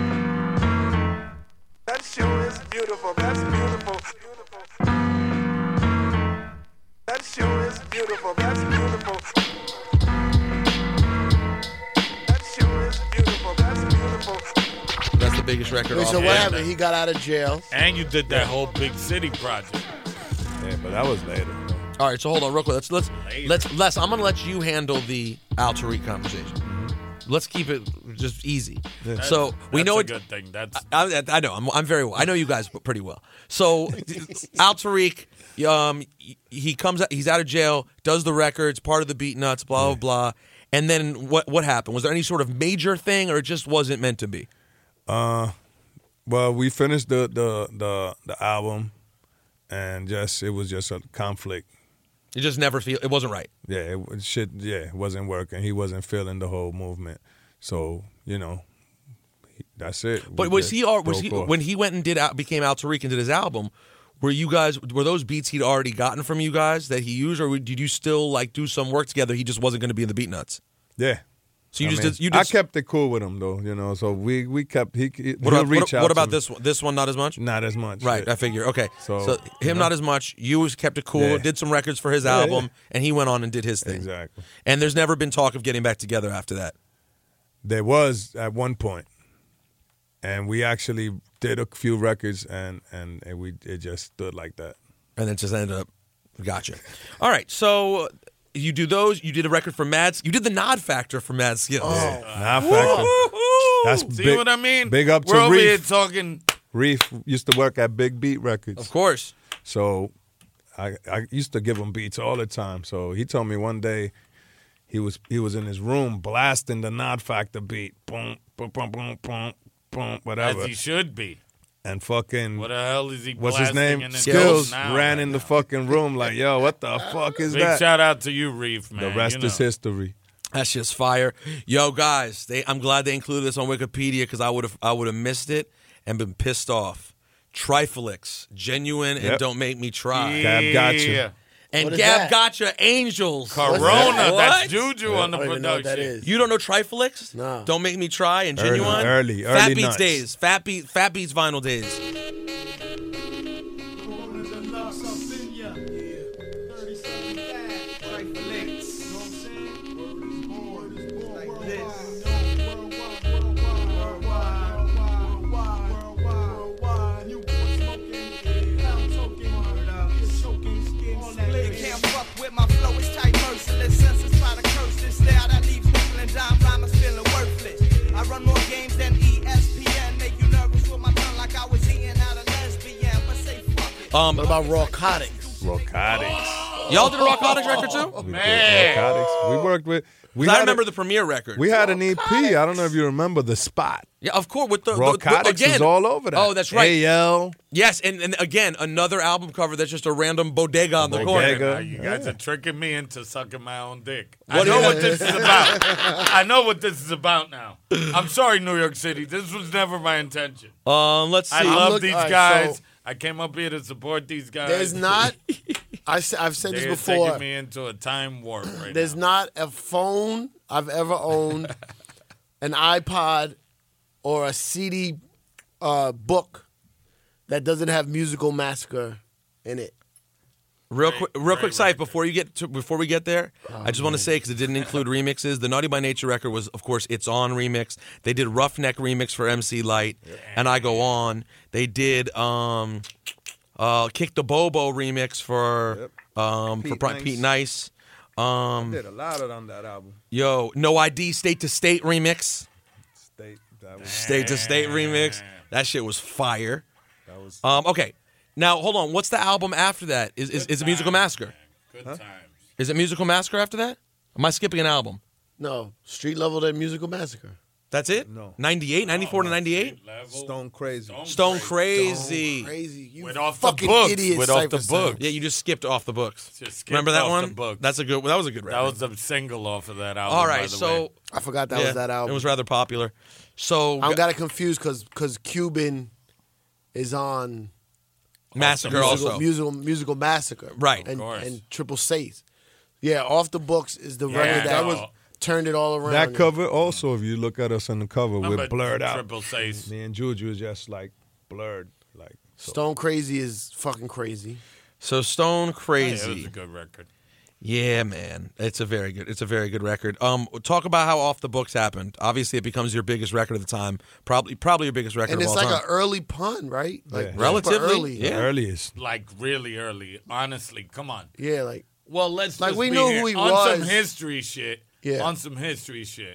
That shoe is beautiful. That's beautiful. Beautiful. That shoe is beautiful. That's beautiful. That shoe is beautiful. That's beautiful. That's the biggest record. Wait, off so of what it. happened? He got out of jail. And you did that whole Big City project. Yeah, but that was later. All right, so hold on real quick. Let's let's Later. let's Les. I'm gonna let you handle the Al Tariq conversation. Let's keep it just easy. So we That's know a it. good thing. That's I, I know. I'm, I'm very well. I know you guys pretty well. So Al Tariq, um, he comes. Out, he's out of jail. Does the records. Part of the Beat Nuts. Blah blah blah. And then what? What happened? Was there any sort of major thing, or it just wasn't meant to be? Uh, well, we finished the the the, the album, and just it was just a conflict. It just never feel. It wasn't right. Yeah, it was- shit. Yeah, it wasn't working. He wasn't feeling the whole movement. So you know, he- that's it. But We was just he? al- Was he broke off. when he went and did out, became Al Tariq and did his album? Were you guys? Were those beats he'd already gotten from you guys that he used, or did you still like do some work together? He just wasn't going to be in the Beat Nuts. Yeah. So you I just mean, did. You did. I kept it cool with him though. You know, so we we kept he. he what he'll about, reach what, out what to about me. this one? This one not as much. Not as much. Right, yeah. I figure. Okay, so, So, him you know. not as much. You was kept it cool. Yeah. Did some records for his Yeah, album, yeah. and he went on and did his thing. Exactly. And there's never been talk of getting back together after that. There was at one point, and we actually did a few records, and and, and we it just stood like that. And then just ended up. Gotcha. All right, so you do those. You did a record for Mads. You did the Nod Factor for Mad Skills. Oh. Nah, factor. That's See big, what I mean? Big up We're to over here Reef. talking. Reef used to work at Big Beat Records. Of course. So I I used to give him beats all the time. So he told me one day he was he was in his room blasting the Nod Factor beat. Boom, boom, boom, boom, boom, boom, whatever. As he should be. And fucking What the hell is he what's his blasting name? in his Skills now, ran right in the now? fucking room like, yo, what the fuck is Big that? shout out to you, Reef, man. the rest you know. is history. That's just fire. Yo, guys, they, I'm glad they included this on Wikipedia because I would have I would have missed it and been pissed off. Triflix, genuine and Yep. don't make me try. Cab gotcha. Yeah. and What is Gab that? Gotcha Angels. Corona, that? that's What? Juju on the I don't even know what that production. is. You don't know Triflix? No. Don't Make Me Try and Early, Genuine? early, Fat early Beats nuts. days. Fat, Beat, Fat Beats vinyl days. You can't fuck with my flow, it's tight, merciless. Senses try to curse this style that leaves nickel and dime rhymers feeling worthless. I run more games than E S P N. Make you nervous with my tongue like I was eating out a lesbian. But say fuck it. Um, What about Rawcotics? Rockatics. y'all did a Rockhotics record too? We did Man. Rockatics. We worked with. We 'Cause I had remember a, the premiere record. We had an E P. I don't know if you remember the spot. Yeah, of course. With the, the, Rockatics the again, was all over that. Oh, that's right. A L. Yes, and, and again, another album cover that's just a random bodega on the corner. Bodega. Now, you guys are tricking me into sucking my own dick. What I know is- what this is about. I know what this is about now. I'm sorry, New York City. This was never my intention. Um, let's see. I love look- these all right, guys. so- I came up here to support these guys. There's not. I, s- I've said They're this before. taking me into a time warp right There's now. not a phone I've ever owned, an iPod, or a C D uh, book that doesn't have Musical Massacre in it. Real Great- quick, real great quick, Syph, record. before you get to, before we get there, Oh, I just want to say because it didn't include remixes. The Naughty by Nature record was, of course, It's On remix. They did Roughneck remix for M C Light, and I Go On. They did um, uh, Kick the Bobo remix for um, for Pete Pri- Nice. Pete Nice. Um, Did a lot on that album. yo, No I D State to State remix. State. That was. State to State remix. That shit was fire. That was. Um, okay, now hold on. What's the album after that? Is is, is it Musical Massacre? Good times. Is it Musical Massacre after that? Am I skipping an album? No, Street Level to Musical Massacre. That's it? No. ninety-eight, ninety-four to ninety-eight? Level. Stone Crazy. Stone Crazy. Crazy. You Went off the fucking books. idiot. Went off the Cypher books. Sound. Yeah, you just skipped off the books. Just skipped Remember that off one? the books. That's a good. That was a good record. That was the single off of that album. all by right. the So way. I forgot that yeah, was that album. It was rather popular. So I got it confused because because Cuban is on Massacre musical, also. musical musical Massacre, Right. And, Of course. and Triple Saints. Yeah, Off the Books is the Yeah, record that no. was turned it all around. That cover also, if you look at us on the cover, Remember we're blurred out. Triple Saints. Me and Juju is just like blurred, like so. Stone Crazy is fucking crazy. So Stone Yeah, it Crazy. was a good record. Yeah, man, it's a very good. It's a very good record. Um, talk about how Off the Books happened. Obviously, it becomes your biggest record of the time. Probably, probably your biggest record And of it's all like time. an early pun, right? Like Yeah. super Relatively, early. yeah. The earliest. Like really early. Honestly, come on. Yeah, like Well, let's Like, just we be knew here. who he on was. some history shit. Yeah. On some history shit.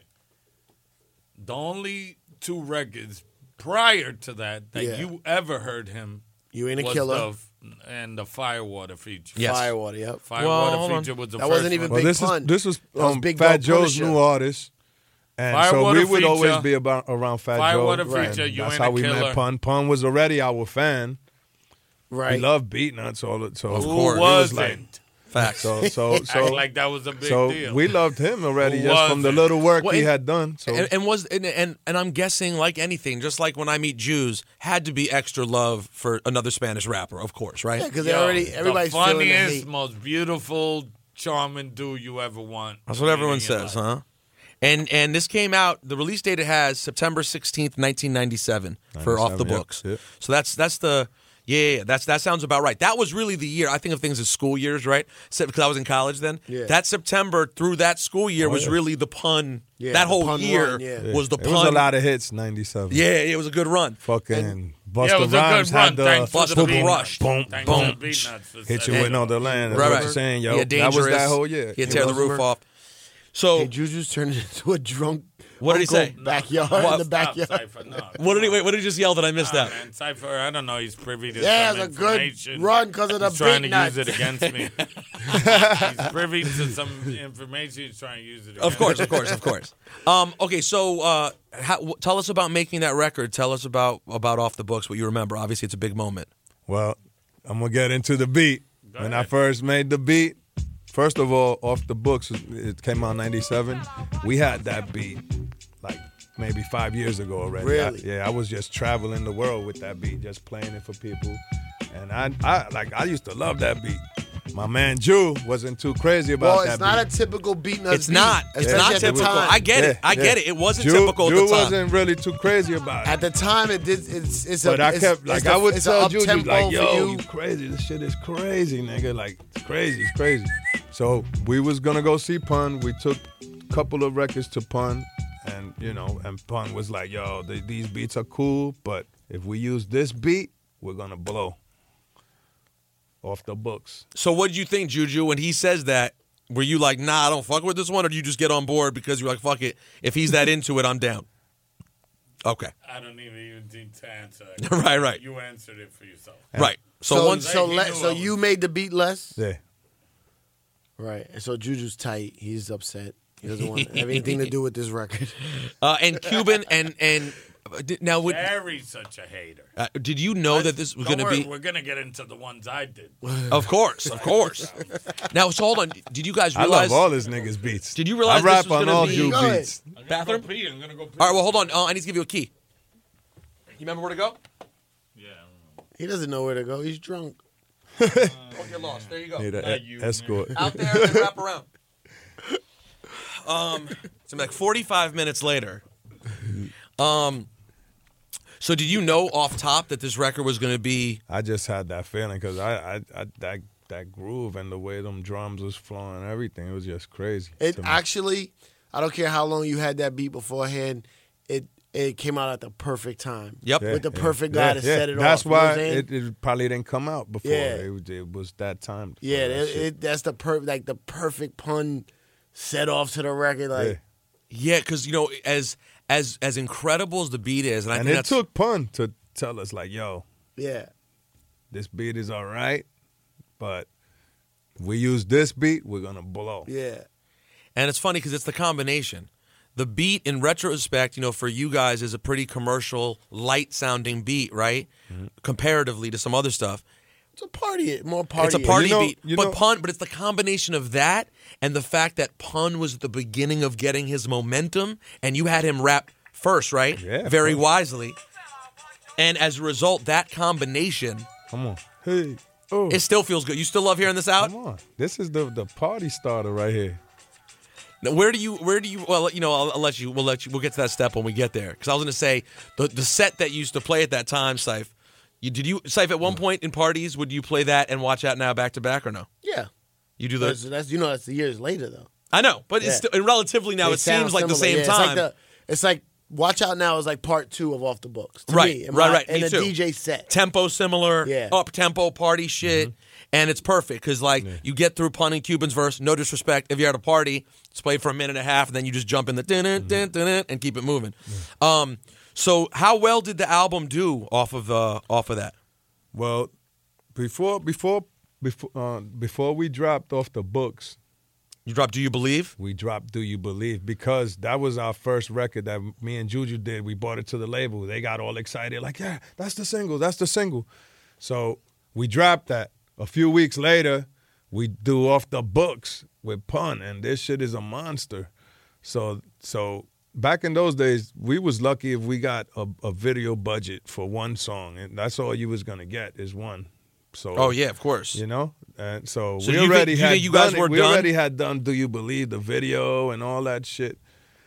The only two records prior to that that Yeah. you ever heard him You Ain't a was Killer. the, and the Firewater feature. Yes. Firewater, yep. Firewater hold on. feature was the That first wasn't even one. Big Well, this Pun. is this was That was um, Big Fat Dog Joe's Punisher. new artist, and Firewater so we would feature. always be about around Fat Firewater Joe. and feature, You That's Ain't how a we Killer. met Pun. Pun was already our fan. Right. He loved Beatnuts, all the, so Of Who course. It was wasn't? like- Facts. so so Act so like that was a big so deal. we loved him already Who just from the wasn't? little work Well, he and- had done. So and, and was and, and and I'm guessing, like anything, just like when I meet Jews, had to be extra love for another Spanish rapper, of course, right? Yeah, because Yo, already everybody's the feeling the funniest, hate. most beautiful, charming dude you ever want. That's what everyone in your says, life. huh? And and this came out. The release date it has September sixteenth, nineteen ninety-seven, for Off the ninety-seven, yep, Books. yep. So that's that's the yeah, yeah, yeah, that's that sounds about right. That was really the year. I think of things as school years, right? Because I was in college then. Yeah. That September through that school year Oh, was yeah. really the pun. Yeah, that the whole pun year run, yeah. was the it pun. was a lot of hits. ninety-seven. Yeah, it was a good run. Fucking Yeah, Busta it was a Rhymes good run. had the Thanks for the Busta beat Rush. nuts. Boom, Thanks boom. for the beat nuts for hit you setting with it no up. the land. That's Right, what right. you're saying, yo. Yeah, that was that Dangerous. whole year. Yeah, tear the roof Rosenberg. off. So Hey, Juju's turned into a drunk. What did he uncle say? Backyard What? in the Stop, backyard. Cypher, no. what did he wait? What did he just yell that I missed Nah, that? man, Cypher, I don't know. He's privy to Yeah, some it's a good information. run 'cause of the He's trying to beat use it nuts. against me. He's privy to some information. He's trying to use it against Of course, me. of course, of course. Um, okay, so uh, how, w- tell us about making that record. Tell us about about Off the Books. What you remember? Obviously, it's a big moment. Well, I'm gonna get into the beat. Go when I ahead. first made the beat, first of all, Off the Books, it came out in ninety-seven. We had that beat like maybe five years ago already. Really? I- yeah, I was just traveling the world with that beat, just playing it for people. And I, I like, I used to love that beat. My man Jew wasn't too crazy about Well, that. it's not beat. a typical beat nuts It's beat, not. It's especially not at the typical. time. I get it. Yeah, I get yeah. it. It wasn't Jew, typical Jew at the time. wasn't really too crazy about it. At the time, it did. It's it's But a. I it's, kept it's like the, I would it's tell a Juju up-tempo like, for "Yo, you. you crazy? This shit is crazy, nigga. Like it's crazy, it's crazy." So we was gonna go see Pun. We took a couple of records to Pun, and you know, and Pun was like, "Yo, th- these beats are cool, but if we use this beat, we're gonna blow off the books." So what did you think, Juju, when he says that? Were you like, nah, I don't fuck with this one, or do you just get on board because you're like, fuck it, if he's that into it, I'm down? Okay. I don't even even need to answer. Right, right. You answered it for yourself. Right. So, So once so Like, he let, knew so I you was- made the beat less. Yeah. Right. And so Juju's tight. He's upset. He doesn't want to have anything to do with this record. uh, and Cuban and and uh, did- now would, Jerry's such a hater. uh, did you know that this was Don't going to worry, be? We're gonna get into the ones I did. Of course, of course. Now, so hold on. Did you guys I realize? love all this niggas beats. Did you realize I rap this was on gonna all be- Jew Go ahead. beats? Bathroom? Go pee. I'm gonna go pee. All right. Well, hold on. Uh, I need to give you a key. You remember where to go? Yeah. He doesn't know where to go. He's drunk. Don't get lost. There you go. Need Not an you, escort. Out there and wrap around. Um, so like forty-five minutes later. Um, so did you know off top that this record was going to be? I just had that feeling because I, I, I, that that groove and the way them drums was flowing, and everything, it was just crazy. It to me. actually, I don't care how long you had that beat beforehand. It it came out at the perfect time. Yep. Yeah, with the yeah, perfect yeah, guy to yeah. set it That's off. You know what why I'm saying? it, it probably didn't come out before. Yeah. It, was- it was that time. for Yeah, that it, shit. it, that's the per like the perfect pun set off to the record. Like, Yeah. Yeah, because you know, as as as incredible as the beat is, and I And think it that's took Pun to tell us like, "Yo, yeah, this beat is all right, but we use this beat, we're gonna blow." yeah. and it's funny because it's the combination. The beat, in retrospect, you know, for you guys is a pretty commercial, light sounding beat, right? Mm-hmm. Comparatively to some other stuff. It's a party, more party. It's a party You know- beat, you but know- pun. But it's the combination of that and the fact that Pun was at the beginning of getting his momentum, and you had him rap first, right? Yeah, very of course. wisely. And as a result, that combination, Come on, hey, oh, it still feels good. You still love hearing this out. come on. This is the the party starter right here. Now, where do you? Where do you? Well, you know, I'll, I'll let you. We'll let you. We'll get to that step when we get there. Because I was going to say the the set that you used to play at that time, Syph. You did you Syph at one point in parties? Would you play that and watch out now back to back or no? Yeah, You do that's, the. that's you know that's the years later though. I know, but it's Yeah. still, and relatively now They it sound seems like the similar. same Yeah, it's time. like the- It's like Watch Out Now is like part two of Off the Books. To Right, me, in right, my- right, In me a too. D J set. Tempo similar, Yeah. up tempo party shit, and it's perfect because like you get through Pun and Cuban's verse. No disrespect, if you're at a party, it's played for a minute and a half, and then you just jump in the dun dun dun dun and keep it moving. Um, so how well did the album do off of uh, off of that? Well, before before before uh, before we dropped Off the Books, You dropped Do You Believe? we dropped Do You Believe because that was our first record that me and Juju did. We brought it to the label. They got all excited, like, yeah, that's the single, that's the single. So we dropped that. A few weeks later, we do Off the Books with Pun, and this shit is a monster. So so back in those days, we was lucky if we got a, a video budget for one song, and that's all you was gonna get is one. So Oh yeah, of course. you know, and so, So we you think- already you had think you guys done it. were we done? already had done Do You Believe, the video and all that shit.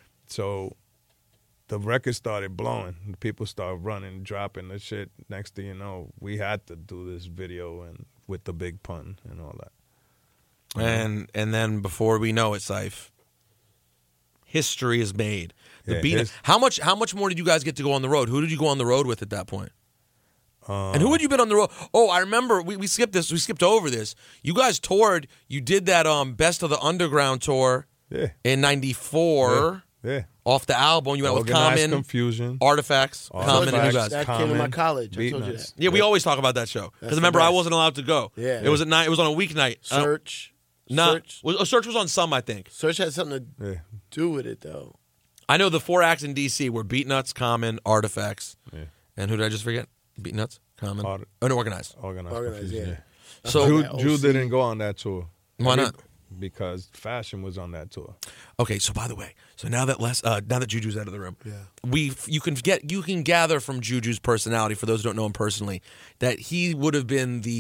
So the record started blowing. People started running, dropping the shit. Next thing you know, we had to do this video and with the big Pun and all that. And and then before we know it, Syph, history is made. The Yeah, beat. his- How much? How much more did you guys get to go on the road? Who did you go on the road with at that point? Um, And who had you been on the road? Oh, I remember we, we skipped this. We skipped over this. You guys toured. You did that um Best of the Underground tour Yeah, in ninety-four yeah. off the album. You went with Organized Common, Confusion. Artifacts, Common, and you Artifacts. guys. That came to my Common, college. I told you Beatnuts. that. Yeah, we always talk about that show because the remember I best. wasn't allowed to go. Yeah. it was at night. It was on a weeknight. Uh, Search. nah, Search. was, oh, Search was on some, I think. Search had something to Yeah. do with it though. I know the four acts in D C were Beatnuts, Common, Artifacts, Yeah. and who did I just forget? Beatnuts, Common, Art- oh no, Organized. Organized, Organized, Confusion. yeah. So Drew, that Drew O C. didn't go on that tour. Why Every- not? Because Fashion was on that tour. okay, so by the way, so now that Les, uh, now that Juju's out of the room, we you can get you can gather from Juju's personality, for those who don't know him personally, that he would have been the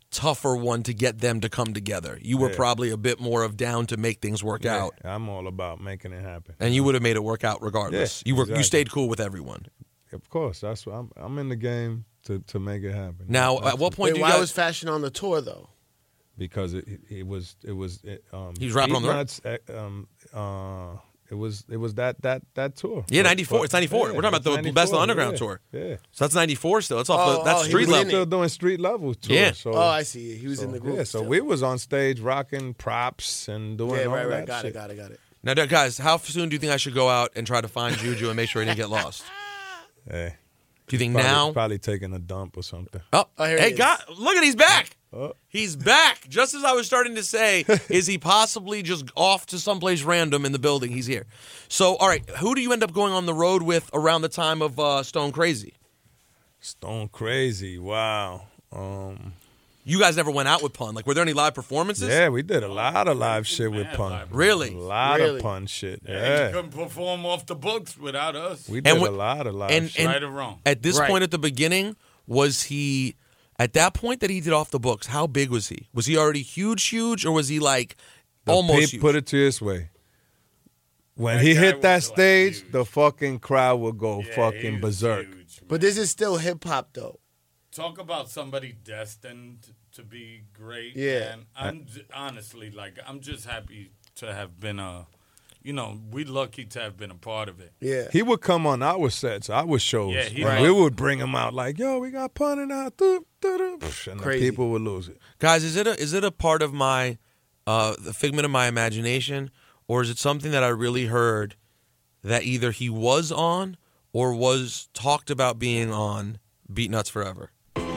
tougher one to get them to come together. You were Yeah. probably a bit more of down to make things work Yeah, out, I'm all about making it happen. and you would have made it work out regardless. Yeah, you were exactly. you stayed cool with everyone. Of course, that's what I'm. I'm in the game to, to make it happen. Now, That's at what point Wait, do you why guys? was Fashion on the tour though? because it, it, it was it was it, um He was rapping on the road? Nuts, uh, um uh it was it was that that that tour. Yeah, But- ninety-four. but- It's ninety-four. yeah, We're talking about it's the Best of the ninety-four, Underground yeah, tour. Yeah. So that's ninety-four still. It's off Oh, the that's oh, he street was in level. it. Still doing street level tour. Yeah. So, Oh, I see. He was so, in the group. Yeah, so still. we was on stage rocking props and doing Yeah, all right, that right. Got shit. it, got it, got it. Now, guys, how soon do you think I should go out and try to find Juju and make sure he didn't get lost? Yeah. Do you think Probably, now? probably taking a dump or something. Oh, Oh, here hey, it is. God, look at he's back. Oh. He's back. Just as I was starting to say, is he possibly just off to someplace random in the building? He's here. So, all right, who do you end up going on the road with around the time of uh, Stone Crazy? Stone Crazy. Wow. Um, You guys never went out with Pun. Like, were there any live performances? yeah, we did a lot of live shit with mad Pun. live. Really? A lot Really? of Pun shit. Yeah, Yeah. he couldn't perform off the books without us. We did And a wh- lot of live and- shit. and- right or wrong. At this Right. point at the beginning, was he, at that point that he did off the books, how big was he? Was he already huge, huge, or was he like The almost peop- huge? Put it to this way. When That he guy hit that was, like, stage, huge. the fucking crowd would go Yeah, fucking he was berserk. huge, But this is still hip hop though. Talk about somebody destined to be great. Yeah. Man. I'm j- honestly like I'm just happy to have been a, you know, we lucky to have been a part of it. Yeah. He would come on our sets, our shows. Yeah, he and would. we would bring him out like, yo, we got Pun in out. Doo, doo, doo. And the Crazy. people would lose it. Guys, is it a is it a part of my uh the figment of my imagination, or is it something that I really heard that either he was on or was talked about being on Beat Nuts Forever?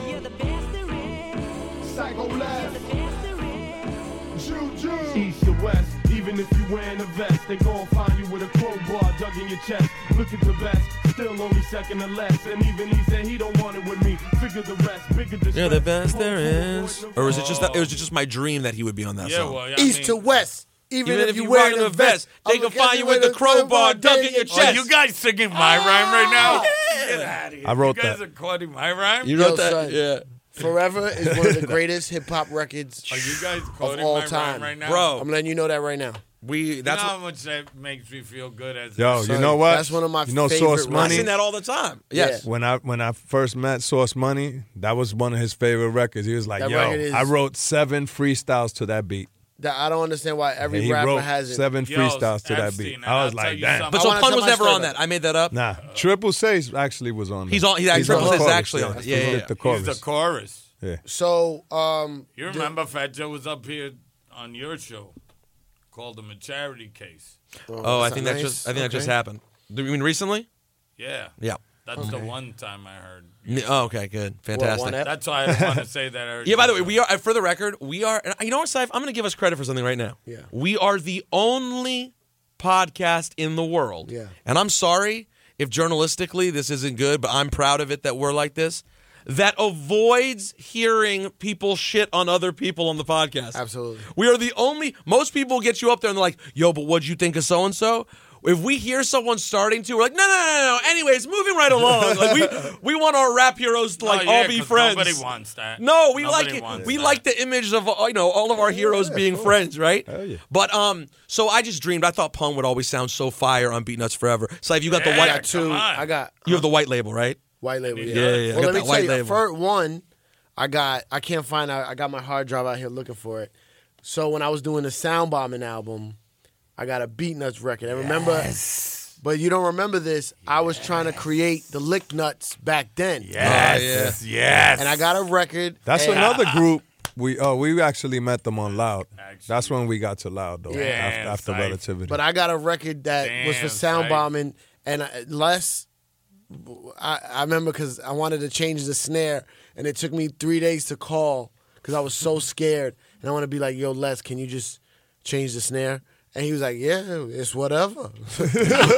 Psycho left. Juju. East to west, even if you wearing a vest, they gon' find you with a crowbar dug in your chest. Look at the best, still only second or less. And even he said he don't want it with me. Figure the rest, bigger the You're the best there is. Or was it just that, it was just my dream that he would be on that Yeah, song? well, I East mean, to west. Even, Even if, you wearing a vest, they I'ma can find get you with the crowbar dug in your Oh, chest. you guys singing my rhyme right now? Get out of here. I wrote you guys that. are quoting my rhyme? You Yo, wrote that? son. Yeah. Forever is one of the greatest hip hop records Are you guys quoting all my time. rhyme right now? Bro. I'm letting you know that right now. We You that's know what, how much that makes me feel good as Yo, a you Son, know what? that's one of my you know favorite Source rappers. I Money. sing that all the time. Yes. When I when I first met Source Money, that was one of his favorite records. He was like, That "Yo, record is- I wrote seven freestyles to that beat." That I don't understand why every And he rapper wrote has it. seven Yo, freestyles to that Epstein, beat. and I was I'll like, tell you "Damn." something. But I so wanna Pun tell was my never story on about that. I made that up. Nah, Triple Six actually was on. He's there. on- he's- He's Triple on the Six is chorus, actually on it. Yeah, He yeah, did yeah. the He's chorus. the chorus. Yeah. So, um, You remember Fat Joe was up here on your show, called him a charity case. Oh, I that's think not that nice. just I think that just Okay. happened. Do you mean recently? Yeah, Yeah. that's the one time I heard. N- Oh, okay, good, fantastic. one ep- That's why I didn't want to say that. I heard Yeah, by the way, you. we are, uh, for the record, we are, and you know what, Saif? I'm going to give us credit for something right now. Yeah. We are the only podcast in the world. Yeah. And I'm sorry if journalistically this isn't good, but I'm proud of it that we're like this, that avoids hearing people shit on other people on the podcast. Absolutely. We are the only, most people get you up there and they're like, yo, but what'd you think of so-and-so? If we hear someone starting to, we're like, no, no, no, no. Anyways, moving right along. Like we, we want our rap heroes to like Oh, yeah, all be 'cause friends. Nobody wants that. No, we Nobody like it. wants We that. like the image of uh, you know all of our heroes being friends, right? Hell yeah. But um, so I just dreamed. I thought Pun would always sound so fire on Beat Nuts Forever. So if you got the Yeah. I white, got two. come on. I got you have the white label, right? white label. Yeah, Yeah, yeah, yeah. I Well, got let me that tell white you, label. for one, I got. I can't find out. I got my hard drive out here looking for it. So when I was doing the Sound Bombing album, I got a Beat Nuts record. And remember, but you don't remember this. I was trying to create the Lick Nuts back then. Yes, yes. And I got a record. That's and- another group. We oh we actually met them on Loud. Actually. That's when we got to Loud though. Yeah. after, after Damn, Relativity. But I got a record that was for Damn, Sound sight. Bombing, and I, Les. I, I remember because I wanted to change the snare, and it took me three days to call because I was so scared, and I want to be like, "Yo, Les, can you just change the snare?" And he was like, "Yeah, it's whatever." But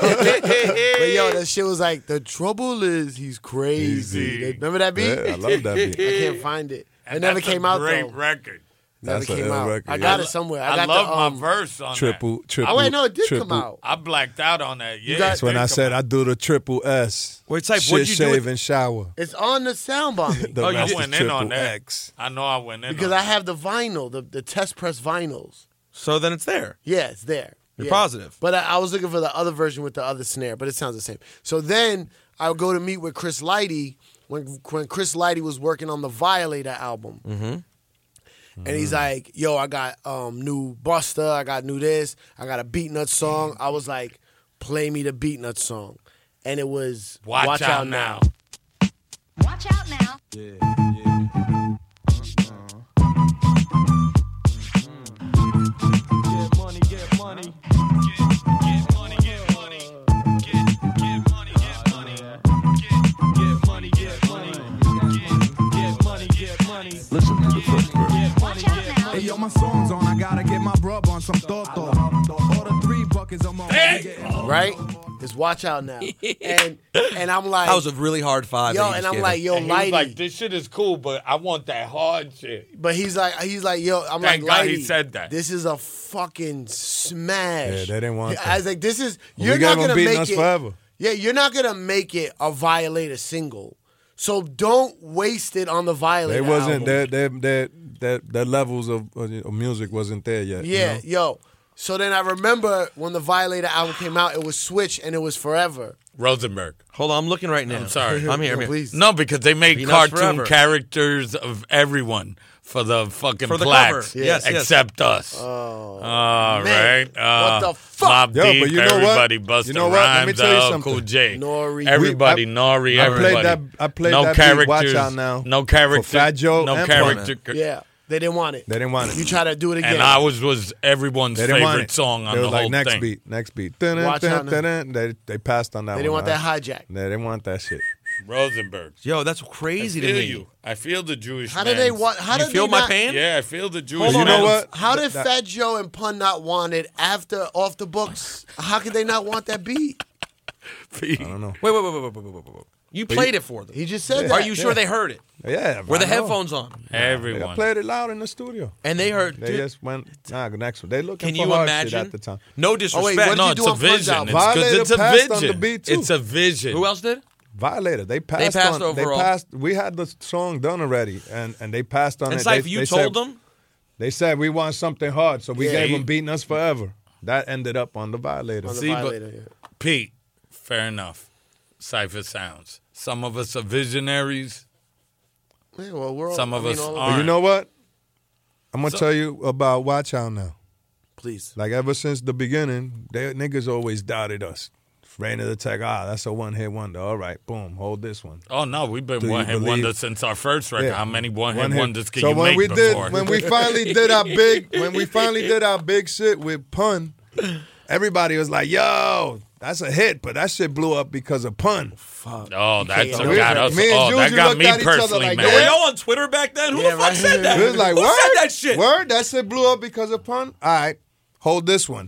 yo, that shit was like, "The trouble is he's crazy." Easy. Remember that beat? yeah, I love that beat. I can't find it. And it never that's a came out great though. record. Never That's a came ill out. record, I yeah. got it somewhere. I, I got love the, um, my verse on Triple, triple. Oh wait, no, it did triple. come out. that. I blacked out on that. Yeah, got- That's when I Think said about I do the triple S. Wait, Syph, Shit, what'd you do shave, with- and shower. It's on the sound bombing The Oh, you rest is went in on triple that. X. I know I went in because on I have the vinyl, the the test press vinyls. So then it's there. Yeah, it's there. You're Yeah. positive. But I, I was looking for the other version with the other snare, but it sounds the same. So then I would go to meet with Chris Lighty when when Chris Lighty was working on the Violator album. Mm-hmm. And he's like, yo, I got um, new Buster, I got new this, I got a Beatnut song. I was like, play me the Beatnut song. And it was Watch, Watch, Out, Out Now. Now. Watch out now. Get money, get money. Get money, get money. Get get money, get money. Get get money, get money. Get get money, get money. Listen to the first verse. Get money, Watch out get now. money. Hey, yo, my song's on. I gotta get my brub on some thought though. Order three buckets of more. Right? It's Watch Out Now. And and I'm like, That was a really hard five. yo, that you and just I'm gave like, him. yo, And he was Lighty. like, this shit is cool, but I want that hard shit. But he's like, he's like, yo, I'm Thank like, God Lighty, he said that. this is a fucking smash. Yeah, they didn't want I that. was like, this is, We you're gave not them gonna Beating make Us it. Forever. Yeah, you're not gonna make it a Violator single. So don't waste it on the Violator. They wasn't album. their their their their, their levels of, of music wasn't there yet. you Yeah, know? yo. So then I remember when the Violator album came out, it was Switch and it was Forever. Rosenberg. Hold on, I'm looking right now. I'm sorry. I'm here. I'm Yeah, here. please. No, because they made Peanuts cartoon forever. characters of everyone for the fucking For the plaques. cover. Yes, yes. except us. Oh, All man. right. Uh, What the fuck? Mobb Yo, Deep, but you know what? everybody, Busta You know what? Let me Rhymes, tell you uh, something. Cool J. Nori. Everybody, We- I- Nori, I everybody. played that. I played no that characters. beat. Watch Out Now. No character. For Fat Joe No and character. Yeah, they didn't want it. They didn't want it. You try to do it again. And I was was everyone's They didn't want favorite it. song on They the was like whole next thing. beat, next beat. Dun, Watch dun, Out Now. dun, dun. They they passed on that. They didn't one, want that huh? hijack. They didn't want that shit. Rosenberg. Yo, that's I crazy to feel me. you. I feel the Jewish. How did they man's- want? How You did feel they my not, pain? Yeah, I feel the Jewish. Hold on. You know man's- what? How did That- Fat Joe and Pun not want it after off the books? How could they not want that beat? I don't know. Wait, wait, wait, wait, wait, wait, wait, wait. You played it for them. He just said Yeah. that. Are you sure Yeah. they heard it? Yeah, Were the I know. headphones on? They Everyone. played it loud in the studio. And they heard. They dude, just went. Nah, next one. They looking can for you hard imagine? shit at the time. No Oh, disrespect. wait, what did No, you it's do a on Pun's vision. album? It's because Violator it's a passed on the vision. beat, too. It's a vision. Who else did? Violator. They passed. passed on, overall. They passed. We had the song done already, and and they passed on And it. Syph, they, you they told said, them. They said we want something hard, so we Yeah. gave them Beating Us Forever. That ended up on the Violator. On the See, but- Violator, yeah. Pete, fair enough. Cypher sounds. Some of us are visionaries. Yeah, well, we're all, Some of I mean, us all aren't. But you know what? I'm gonna So- tell you about Watch Out Now. Please. Like ever since the beginning, they niggas always doubted us. Rain of the Tech, ah, that's a one hit wonder. All right, boom, hold this one. Oh no, we've been Do one you hit believe- wonders since our first record. Yeah. How many one hit One hit. wonders can so you when make we before? did, when we finally did our big, when we finally did our big shit with Pun, everybody was like, "Yo, that's a hit," but that shit blew up because of Pun. oh, that's can't- what got us. Me and Oh, that Juju got looked me at each other personally, like, man. Were Yeah. y'all on Twitter back then? Who Yeah, the fuck right. said that? It was like, Who word? said that shit? Word? That shit blew up because of Pun? All right, hold this one.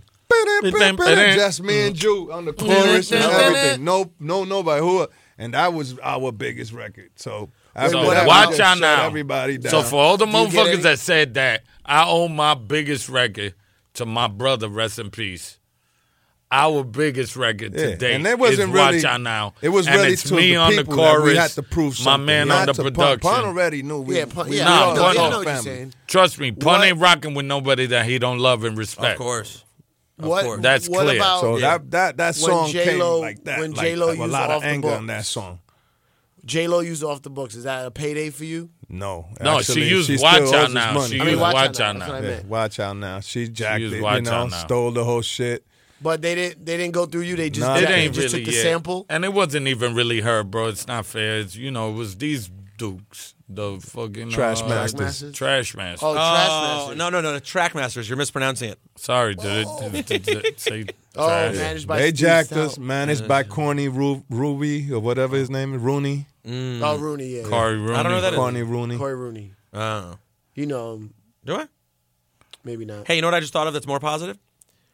Just me and Ju on the chorus and everything. No, no, nobody. Who? And that was our biggest record. So, after So that, we watch just out shut now. Everybody down. So for all the Do you get motherfuckers any- that said that, I owe my biggest record to my brother. Rest in peace. Our biggest record Yeah, today and it wasn't is really- Watch Out Now. It was and really it's to me the on the people that chorus. we had to prove my something. man Not on the to Pun. production. Pun already knew we. Yeah, Pun- we yeah, Nah, I all know, Pun- I all know what you're family. saying. Trust me, Pun What- ain't rocking with nobody that he don't love and respect. Of course. Of What, course. That's what clear. about So Yeah. that that that When song J-Lo came like that. when like, J-Lo like a used lot Off of the anger Books. on that song. J-Lo used Off the Books? Is that a payday for you? No, No, actually, she used she Watch still Out owes us Now. money. She I mean, used Watch Watch Out Out Now. Now. That's what I Yeah, meant. watch out now. She jacked used it, Watch you know, Out Now. stole the whole shit. But they didn't. They didn't go through you. They just. Nah, It jacked- they they ain't just really took the yeah. sample. And it wasn't even really her, bro. It's not fair. It's, you know, it was these dukes, the fucking Trash uh, masters. Masters? Trash masters. Oh, Trash Oh, Masters. no, no, no, no. Trackmasters. You're mispronouncing it. Sorry, did it, did, did, did it say Oh, trash? managed by They Steve jacked Stout. us, managed by Corny Ru- Ruby or whatever his name is, Rooney. Oh, Rooney, yeah. Corey Rooney. I don't know that is. Corny Rooney. Corey Rooney. Oh. You know him. Do I? Maybe not. Hey, you know what I just thought of that's more positive?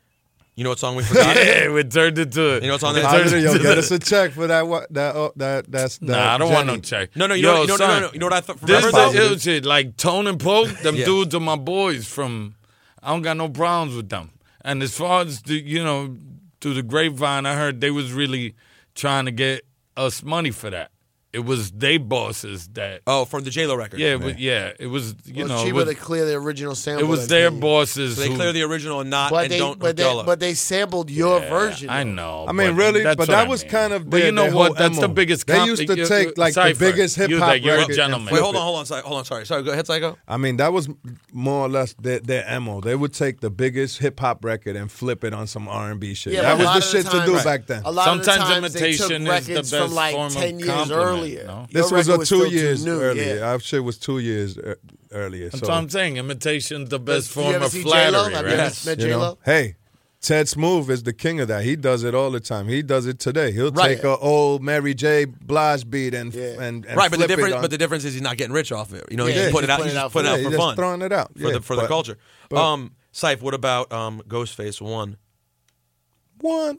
You know what song we forgot? Yeah, we turned into it. You know what's on We that? turned Tyler, it yo, to get the- us a check for that. What that? Oh, that that's. That Nah, I don't want no Jenny. check. No, no, you Yo, know, you know, no, son, no, no. You know what I thought? This Remember is though? the ill shit. Like Tone and Poke, them Yeah. dudes are my boys from. I don't got no problems with them. And as far as the, you know, through the grapevine, I heard they was really trying to get us money for that. It was they bosses that. Oh, from the J-Lo record. Yeah, but yeah, it was you Well, know it's it cheaper was, to clear the original sample. it was than their pay you. bosses. So they who, clear the original and not But and they, don't but they, J-Lo. but they sampled your Yeah, version. I though. know. I mean, but really, that's but what that I was mean. kind of But their, you know their what? whole That's the M O. biggest. They comp- used to you- take like Cypher, the biggest hip you hop that you're a record. and gentleman. Wait, flip hold on, it. hold on, sorry, hold on, sorry, sorry. Go ahead, Psycho. I mean, that was more or less their, their M O. They would take the biggest hip hop record and flip it on some R and B shit. Yeah, that but a was lot the of the shit to times- do Right. back then. A lot of the Sometimes times they took imitation is the records best from like form of ten years compliment, earlier. no? Your This was record a still two too years new, earlier. yeah. Our shit was two years er- earlier. That's so, what I'm saying. Imitation's the best You form ever of see J-Lo? flattery, Have right? you ever Yes. met you know, J-Lo? hey, Ted Smooth is the king of that. He does it all the time. He does it today. He'll Right. take a old Mary J. Blige beat and Yeah. and, and Right, but the flip it difference, on- but the difference is he's not getting rich off of it. You know, Yeah, he's just he's putting it just out. putting He's it just out putting it yeah, out he's for just fun, throwing it out for Yeah, the for the but- culture. but- um, Syph, what about um, Ghostface one? One.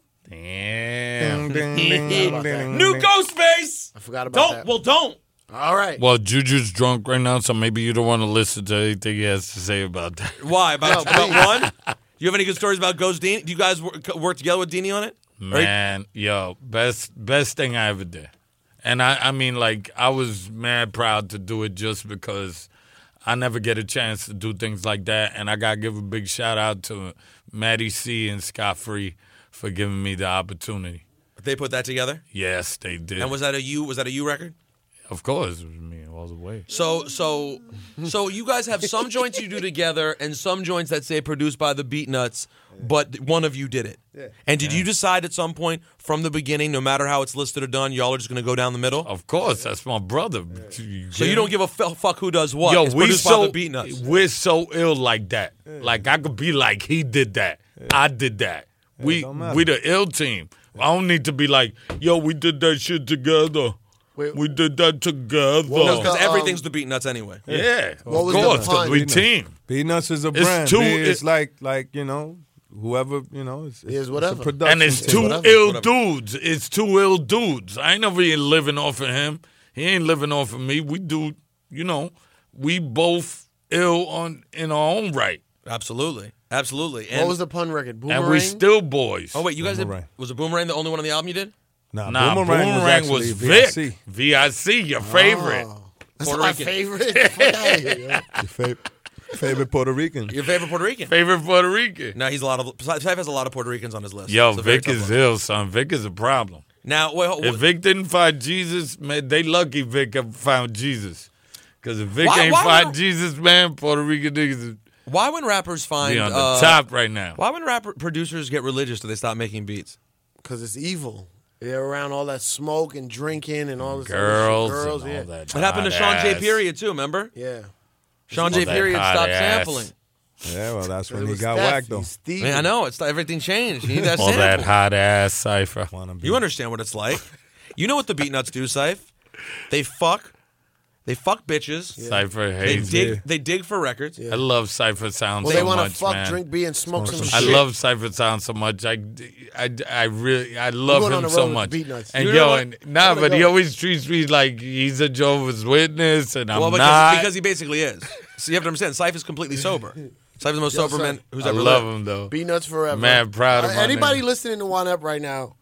Damn. Ding, ding, ding, ding, New ding. Ghostface. I forgot about Don't. that. Well, don't. All right. Well, Juju's drunk right now, so maybe you don't want to listen to anything he has to say about that. Why about No, about please. one? Do you have any good stories about Ghost Dean? Do you guys work, work together with Deanie on it? Man, yo, best best thing I ever did. And I, I mean, like, I was mad proud to do it just because I never get a chance to do things like that. And I got to give a big shout out to Maddie C and Scott Free for giving me the opportunity. They put that together. Yes, they did. And was that a you? Was that a you record? Of course, it was me all the way. So so so you guys have some joints you do together and some joints that say produced by the Beatnuts, but one of you did it. Yeah. And did you decide at some point from the beginning, no matter how it's listed or done, y'all are just going to go down the middle? Of course, that's my brother. So you don't give a f- fuck who does what? Yo, it's we produced so by the Beatnuts. we're so ill like that. Like I could be like, he did that, I did that. we don't matter. we the ill team. I don't need to be like, yo, we did that shit together. Wait. we did that together. No, because Um, everything's the Beatnuts anyway. yeah, What of was the course, pun? we team. Peanuts is a It's brand. too- B, it's it- like like you know whoever you know. It's, it's, Is whatever. It's a production And it's thing. two whatever, ill whatever. dudes. It's two ill dudes. I ain't never even living off of him. He ain't living off of me. We do, you know, we both ill on in our own right. Absolutely. Absolutely. And, What was the pun record? Boomerang? And we still boys. oh, wait, you guys did, Boomerang. was a Boomerang the only one on the album you did? Nah, Nah, Boomerang, Boomerang, was, was, actually Vic. V I C. V I C, your favorite. Oh, that's Puerto my Rican. favorite. Fuck outta here, yo. Your favorite, favorite Puerto Rican. Your favorite Puerto Rican? Favorite Puerto Rican. No, he's a lot of. Syph has a lot of Puerto Ricans on his list. Yo, It's a very Vic tough is one. ill, son. Vic is a problem. Now, wait, hold- If Vic didn't find Jesus, man, they lucky Vic have found Jesus. Because if Vic Why- ain't why find would- Jesus, man, Puerto Rican niggas why when rappers find be on the uh, top right now. Why when rapper producers get religious do they stop making beats? Because it's evil. They're around all that smoke and drinking and all this other Girls, shit. Girls, and yeah. all that. It happened to hot Sean J. ass. Period too. Remember? Yeah. Sean All J. that Period hot stopped ass. sampling. Yeah, well, that's when It he was got theft. whacked though. He's thieving. Man, I know it's everything changed. You need that All sample. that hot ass cipher. Wanna be- You understand what it's like? You know what the Beatnuts do, Syph? They fuck. They fuck bitches. Cipher They hates dig. yeah. They dig for records. I love Cipher Sound Well, so they want to much, fuck, man. drink beer, and smoke some some I shit. love Cipher Sound so much. I, I, I really, I love going on him the so road with much. Beatnuts. And You know yo, what? and nah, wanna but he go. always treats me like he's a Jehovah's Witness, and I'm well, because, not. because he basically is. So you have to understand, Syph is completely sober. Syph is the most Yo, sober son, man who's I ever love lived. him though. Be nuts forever. Man, proud of Uh, my Anybody nigga. listening to One Up right now,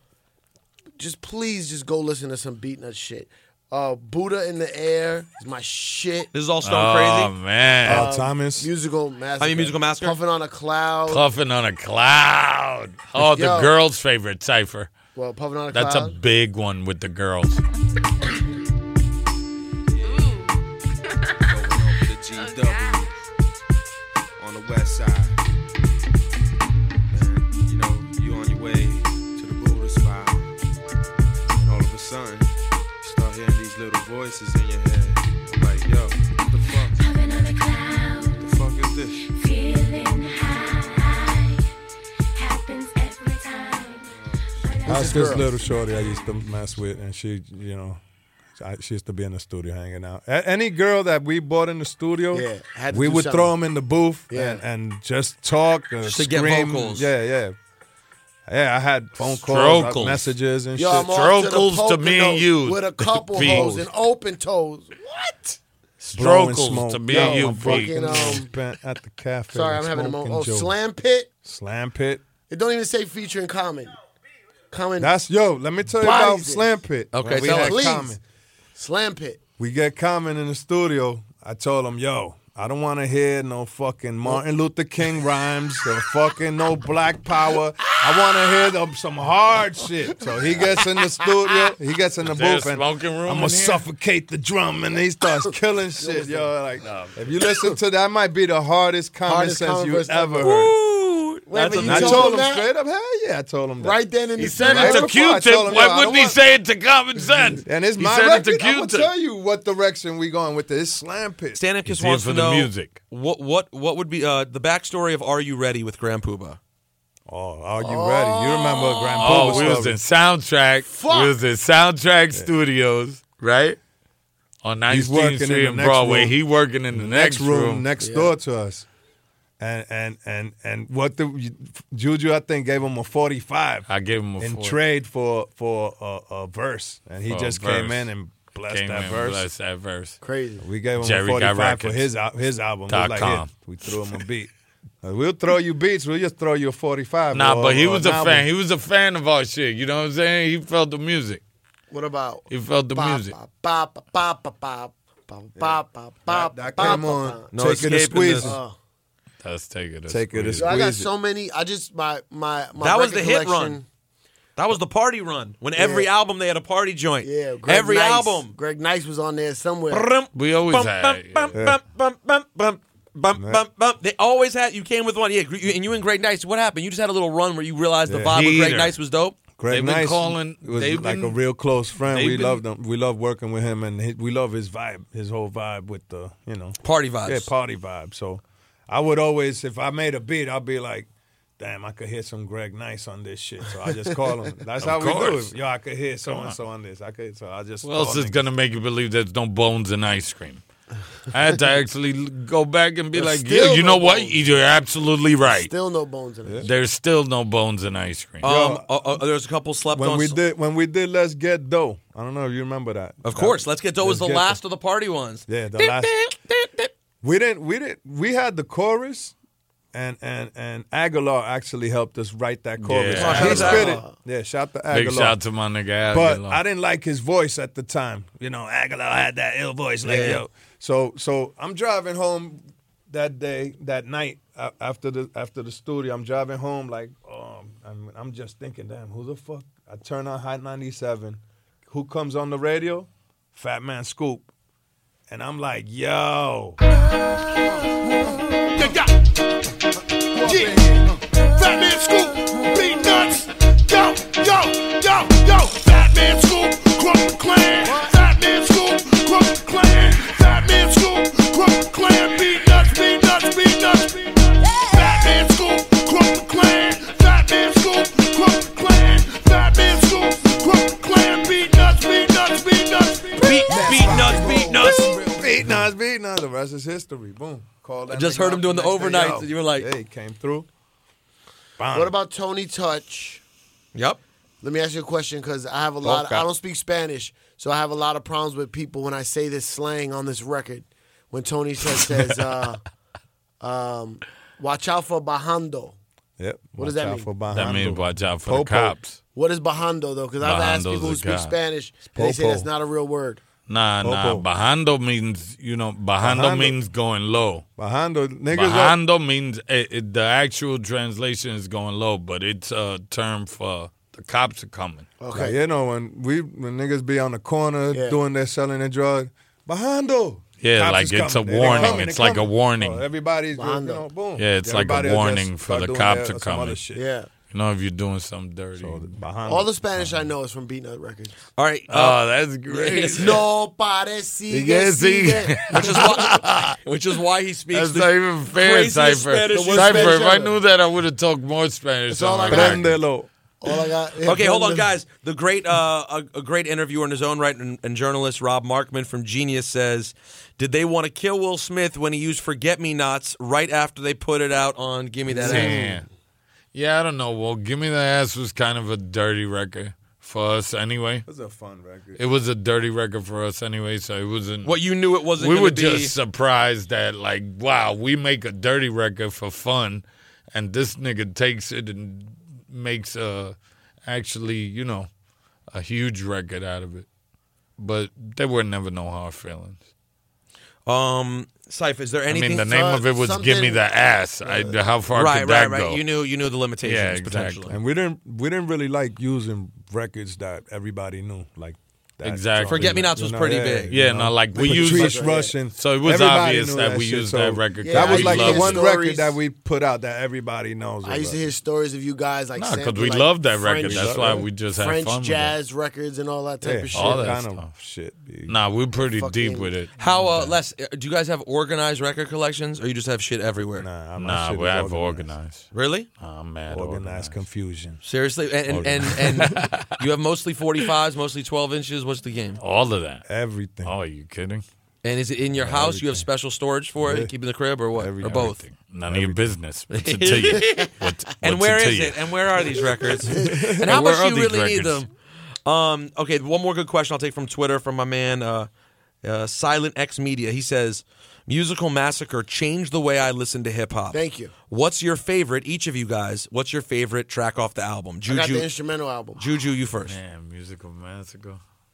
just please just go listen to some Beatnuts shit. Uh, Buddha in the Air is my shit. This is all Stone Oh Crazy. man, Al Thomas. Musical Massacre. I mean, Musical Massacre? Puffing on a Cloud. puffing on a cloud. Oh, the Yo. girls' favorite Cipher. well, Puffing on a That's a Cloud. big one with the girls. Going over to G W on the west side. Man, you know, you on your way to the Buddha spot. And all of a sudden, you start hearing these little voices in your head. I'm like, yo, what the fuck? Puffing on a cloud, What the fuck is this? feeling high. Happens every time. That's this this girl? little shorty I used to mess with, and she, you know, I, she used to be in the studio hanging out. A- any girl that we bought in the studio, Yeah, had to we do would something. throw them in the booth Yeah. and, and just talk, uh, Just to get scream. vocals. Yeah, yeah. Yeah, I had phone calls, uh, Strokels. messages, and Yo, shit. I'm off to the Strokels to me and Poconos you. with a couple Pete. hoes and open toes. What? Blowing Strokels smoke. to me Yo, and you, I'm Pete. fucking, um, Spent at the cafe. Sorry, I'm having a smoking moment. Oh, Joe. Slam Pit. Slam Pit. It don't even say featuring Common. Common. That's yo. Let me tell you Bodies about it. Slam Pit. Okay, When we tell had us. Please. Common. Slam Pit. We get Common in the studio. I told him, yo, I don't want to hear no fucking Martin Luther King rhymes or fucking no Black Power. I want to hear them, some hard shit. So he gets in the studio. He gets in the There's booth and smoking room I'm in going to here? suffocate the drum. And he starts killing shit, yo. Like, if you listen to that, that might be the hardest common Hardest sense common you verse ever ever. heard. Wait, That's but a- you I told told him him that? straight up, hell yeah, I told him that. Right then in He the said Right it to before I told Q-Tip. him, Why yo, I wouldn't don't he want- say it to Common Sense? And it's he my said record. it to I'm going to Q-Tip. tell you what direction we going with this. It's Slam Pit. Stanimkus He's here wants for to the know music. what what what would be uh, the backstory of Are You Ready with Grand Poobah? Oh, are you ready? You remember Grand Oh, Poobah we was story. in Soundtrack. Fuck. We was in Soundtrack Studios, right? On He's nineteenth working in Street the and next Broadway. room. He working in the next, next room, room. next door to us. And and and and what the Juju I think gave him a forty-five I gave him a in four. trade for for a, a verse, and he For a just came verse. in and blessed Came that in, verse. blessed that verse. Crazy. We gave him Jerry a Got forty-five for Records. his al- his album. It Dot was like, com. here, we threw him a beat. Uh, we'll throw you beats. We'll just throw you a forty-five. Nah, or- but he or was an a album. fan. He was a fan of our shit. You know what I'm saying? He felt the music. What about? He felt the Ba, music. ba, ba, ba, ba, ba, ba, ba, ba, ba, That, ba, that ba, came ba, on. ba. No Take it or escaping squeeze this. it. Uh, Let's take it. a Take it a squeeze. Yo, I got Squeeze it. so many. I just my my my. That was record the hit collection- run. That was the party run. When every Yeah. album they had a party joint. Yeah, Greg every Nice. album. Greg Nice was on there somewhere. Brum, We always bum, had. bum, yeah. bum, bum, bum, bum, bum, bum, bum, bum. They always had. You came with one. Yeah, you- and you and Greg Nice. What happened? You just had a little run where you realized the Yeah. vibe of Greg Heater. Nice was dope. Greg They've been Nice calling- was they've like a been- real close friend. they've We been- loved him. We love working with him, and he, we love his vibe, his whole vibe with the you know Party vibes. yeah party vibe. So I would always, if I made a beat, I'd be like, damn, I could hear some Greg Nice on this shit. So I just call him. That's Of how we do course. it. Yo, I could hear so and so on this. I could. So I just. What else call is niggas. gonna make you believe there's no bones in ice cream? I had to actually l- go back and be There's like, yeah, still you no know what? bones. You're absolutely right. Still no bones in it. There's still no bones in ice cream. Um, uh, uh, there's a couple slept When on. we s- did when we did Let's Get Dough. I don't know if you remember that. Of That- course, Let's Get Dough was the Let's Get last of the party ones. Yeah, the last. We didn't. We didn't. We had the chorus, and and and Aguilar actually helped us write that chorus. Yeah. Oh, he shout out spit to it. Aguilar. Yeah, shout to Big Aguilar. shout to my nigga But Aguilar. I didn't like his voice at the time. You know, Aguilar had that ill voice. Like, Yeah. yo. So so I'm driving home that day, that night a- after the after the studio. I'm driving home like, um, I'm I'm just thinking, damn, who the fuck? I turn on Hot ninety-seven. Who comes on the radio? Fat Man Scoop. And I'm like, yo. Yeah. Fat Man Scoop, beat nuts. Yo, yo, yo, yo. Fat Man Scoop, Crook Clan. Fat Man Scoop, Crook Clan. Fat Man Scoop, Crook Clan. Beat nuts, beat nuts, beat nuts. Fat Man Scoop, Crook Clan. Fat Man Scoop, Crook Clan. Fat Man Scoop, Crook Clan. Beat nuts, beat nuts, beat nuts. Beat, beat nuts, beat nuts. Beat nuts, beat nuts. The rest is history. Boom. Call that I just nigga heard up him doing the next day, overnights, yo. and you were like- yeah, he came through. Bam. What about Tony Touch? Yep. Let me ask you a question because I have a lot. Of, Okay. I don't speak Spanish, so I have a lot of problems with people when I say this slang on this record. When Tony Touch says, uh, um, "Watch out for bajando." Yep. What does Watch that out mean? for that bajando. means watch out for Popo. the cops. What is bajando though? Because I've asked Bajando's people who a speak guy. Spanish, and they say Popo. that's not a real word. Nah, nah. Popo. Bajando means, you know, bajando, Bajando. means going low. Bajando. Niggas are- Bajando means it, it, the actual translation is going low, but it's a term for the cops are coming. Okay. Like, you know, when we when niggas be on the corner Yeah. doing their selling their drugs, bajando. Yeah, Cops like is it's coming. a They- they warning. coming, It's they like a coming. warning. Oh, everybody's you Bajando. know, boom. Yeah, it's like a Everybody will warning just for start the doing cops their- are some other coming. shit. Yeah. You know, if you're doing something dirty. So, bajando. All the Spanish I know is from Beat Nut Records. All right. oh, Uh, that's great. No pare sigue, Yeah, see? sigue. which is why, which is why he speaks. That's the not even fair, craziest Cypher. Spanish you Cypher, speak. if I knew that, I would have talked more Spanish. That's all on I my got. record. Prendelo. All I got. Okay, hold on, guys. The great, uh, a, a great interviewer in his own right and, and journalist Rob Markman from Genius says, "Did they want to kill Will Smith when he used 'Forget Me Nots' right after they put it out on Gimme That Ass?" Damn. Yeah, I don't know. Well, Give Me the Ass was kind of a dirty record for us anyway. It was a fun record. It was a dirty record for us anyway, so it wasn't. What you knew it wasn't. We gonna were be, just surprised that, like, wow, we make a dirty record for fun, and this nigga takes it and makes a actually, you know, a huge record out of it. But there were never no hard feelings. Um, Syph, is there anything? I mean, the name uh, of it was something- "Give Me the Ass." I, how far right, could right, that right. go? You knew, you knew the limitations Yeah, exactly. potentially. And we didn't we didn't really like using records that everybody knew. Like that Exactly. Forget Me Nots You was know, pretty yeah, big. Yeah, you know? no, like we used Patrice Russian. So it was Everybody obvious knew that we shit, used so that record. Yeah, that I was used like to the hear one stories. record that we put out that everybody knows. I used to about. hear stories of you guys like Nah, 'cause sampling, we like, loved that record. French- That's why we just had French fun with jazz records and all that type Yeah, of shit. All that kind stuff. of shit. B. Nah, we're pretty Fucking- deep with it. How, uh, Les, uh, do you guys have organized record collections, or you just have shit everywhere? Nah, I'm Nah, shit we is have organized. organized. Really? Nah, I'm mad Organized organized. confusion. Seriously? And and, and, and you have mostly forty-fives, mostly twelve inches. What's the game? All of that. Everything. Oh, are you kidding? And is it in your Yeah, house? You have everything. special storage for it? Yeah. Keep it in the crib, or what? Or Everything. both? None of your business. What's it to you? What, And what's where it to is you? it? And where are these records? and And how where much are do you these really need records? them? Um, okay, one more good question I'll take from Twitter from my man uh, uh, Silent X Media. He says, "Musical Massacre changed the way I listen to hip hop." Thank you. What's your favorite? Each of you guys. What's your favorite track off the album? I got Juju. the instrumental album. Juju, you first. Man, Musical Massacre.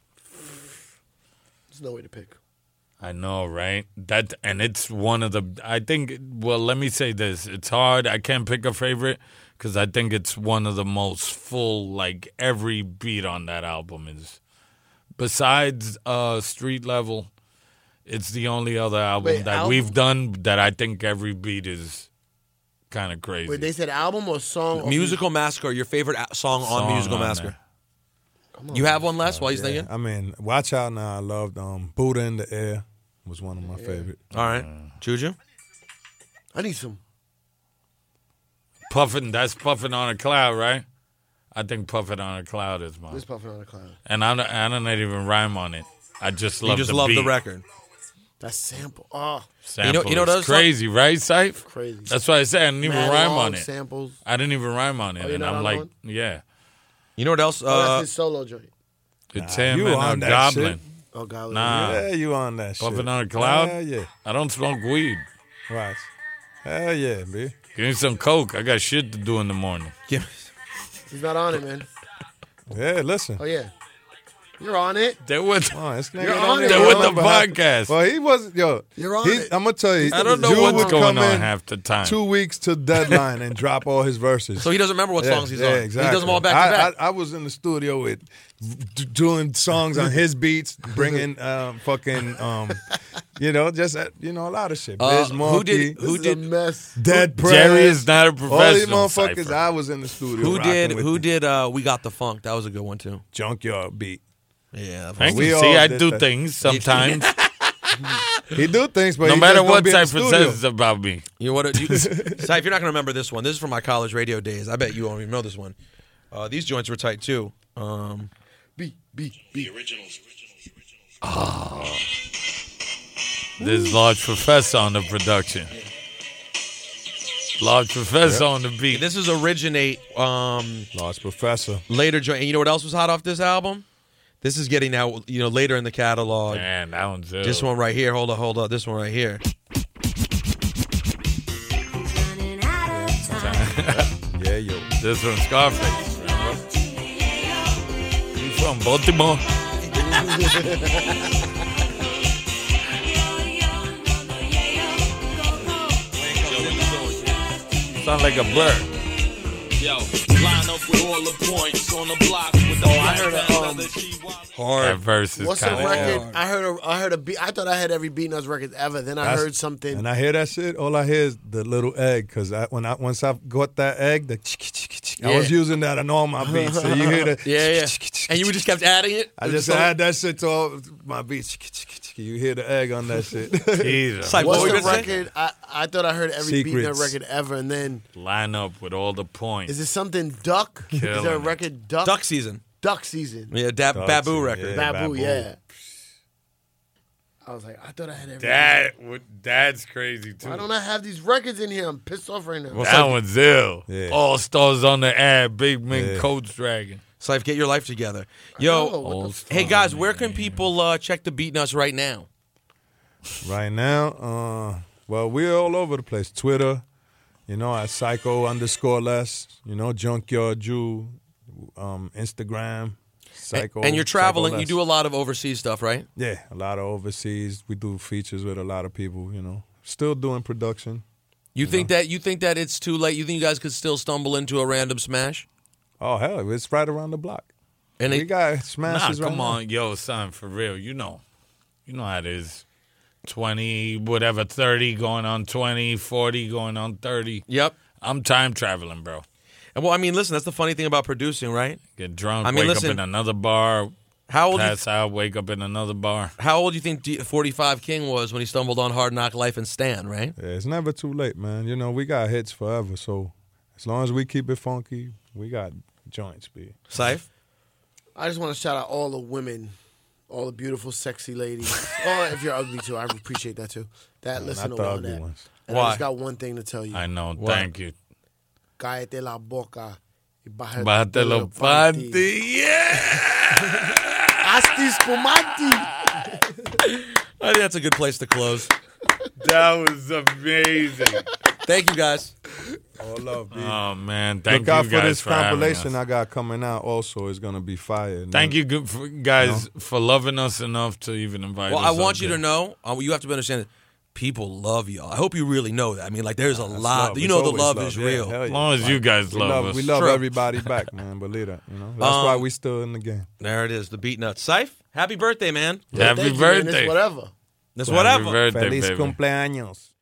There's no way to pick. I know, right? That and it's one of the. I think. Well, let me say this: it's hard. I can't pick a favorite because I think it's one of the most full. Like every beat on that album is. Besides uh, Street Level, it's the only other album Wait, that album? we've done that I think every beat is kind of crazy. Wait, they said album or song? or Musical Massacre, your favorite a- song, on Song Musical on Massacre. there. Come on. You have one less while he's Yeah, thinking? I mean, Watch Out Now. I loved um, Buddha in the Air was one of my favorite. All right. Juju? I need some. Puffin', that's Puffin' on a Cloud, right? I think Puffin' on a Cloud is mine. This puffing on a cloud. And I don't, I don't even rhyme on it. I just love You just the love beat. the record. That sample. Oh, Sample You know- you know is those crazy, right, Syph? crazy. That's why I said I didn't even Mad rhyme long on it. Samples. I didn't even rhyme on it, Oh, you're and not I'm on like, one? yeah, You know what else? Oh, Uh, that's his solo joint. it's Nah, him you and on a that Goblin. shit. Oh, God. Nah, Yeah, you on that shit. Puffin' on a Cloud. Yeah, yeah. I don't smoke weed. Right. Hell yeah, B. Give me some coke. I got shit to do in the morning. He's not on it, man. Yeah, listen. Oh, yeah. You're on it. They're with, Oh, this nigga You're don't on it, even they're with know the about- podcast. Well, he was yo. You're on he, it. I'm gonna tell you. I don't know Jew what's would going come on in half the time. Two weeks to deadline and drop all his verses. so he doesn't remember what yeah, songs he's yeah, on. Exactly. He does them all back I, to back. I, I was in the studio with d- doing songs on his beats, bringing um, fucking, um, you know, just uh, you know a lot of shit. Uh, Biz who Markie, did- who This is did- a mess. Dead Prez. Jerry is not a All these professional. motherfuckers. Cypher. I was in the studio. Who rocking did with who them. did uh We Got the Funk? That was a good one too. Junkyard beat? Yeah. that I was- can We all see I did do that. things sometimes. He do things, but no he matter just don't what be in the Cypher studio. says about me. You know what? You, Syph, you're not gonna remember this one. This is from my college radio days. I bet you won't even know this one. Uh, these joints were tight too. Um, B, B, B. There's Large Professor on the production. Large Professor on the beat. this is Originate. Um, Lost Professor. later joint. And you know what else was hot off this album? This is getting out. You know, later in the catalog. Man, that one's ill. This one right here. Hold up, hold up. This one right here. Yeah, yo. This from Scarface. Remember? You from Baltimore? Sound like a bird. Yo, line up with all the points on the block with the Oh, I heard a, um, That verse is What's the kind record? of I heard a, I heard a beat. I thought I had every Beatnuts record ever. Then I That's- heard something. And I hear that shit. All I hear is the little egg. Cause I, when I once I got that egg, the I was Yeah. using that on all my beats. So you hear the Yeah, yeah. And you just kept adding it. I just So- add that shit to all my beats. You hear the egg on that shit. Jesus. Syph, what What's were you the gonna say? record? I, I thought I heard every Secrets. Beatnut record ever. And then Line up with all the points. is it something Duck? Is there a Killing it. record Duck? Duck season. Duck season. Yeah, Dab- Duck Babu season, record. yeah. Babu, Babu. yeah. I was like, I thought I had everything. That what, that's crazy too. Why don't I have these records in here? I'm pissed off right now. That one's ill. Yeah. All stars on the ad. Big man, Yeah. Coach Dragon. Syph, get your life together. know, Yo, what the hey guys, where can people uh, check the Beatnuts right now? Right now, uh, well, we're all over the place. Twitter, you know, at Psycho underscore less. You know, Junkyard Jew, um, Instagram. Psycho, And you're traveling. Psycho You do a lot of overseas stuff, right? Yeah, a lot of overseas. We do features with a lot of people. You know, still doing production. You, You think know? that you think that it's too late? You think you guys could still stumble into a random smash? Oh hell, it's right around the block. And we it- got Nah, smashes right come now. on, yo, son, for real. You know, you know how it is. twenty, whatever, thirty going on twenty, forty going on thirty. Yep. I'm time traveling, bro. And well, I mean, listen, that's the funny thing about producing, right? Get drunk, I mean, wake listen, up in another bar. How old? You, Pass out, wake up in another bar. how old do you think D- forty-five King was when he stumbled on Hard Knock Life and Stan? Right? Yeah, it's never too late, man. You know, we got hits forever. So as long as we keep it funky, we got joints, B. Syph? I just want to shout out all the women, all the beautiful, sexy ladies. Or if you're ugly too, I appreciate that too. That No, listen not to the all ugly that. ones. And Why? I just got one thing to tell you. I know. What? Thank you. Cállate la boca. y bájate Bájate lo lo panty. Yeah. Asti spumante. I think that's a good place to close. That was amazing. Thank you, guys. All love, B. Oh, man. Thank Look out you for guys this for having compilation us. I got coming out also. It's going to be fire. Thank you good for, guys for loving us enough to even invite Well, us I up want you there. to know. Uh, you have to understand that people love y'all. I hope you really know that. I mean, like, there's a lot. love. You It's know, the always love, love. is Yeah, real. hell yeah. As long as you guys We love, love, us. we love True. everybody back, man. Believe that. You know, that's Um, why we still in the game. There it is, the Beatnuts. Syph, happy birthday, man. Happy Thank you, man. birthday. It's whatever. That's Happy whatever. birthday, Feliz baby. cumpleaños.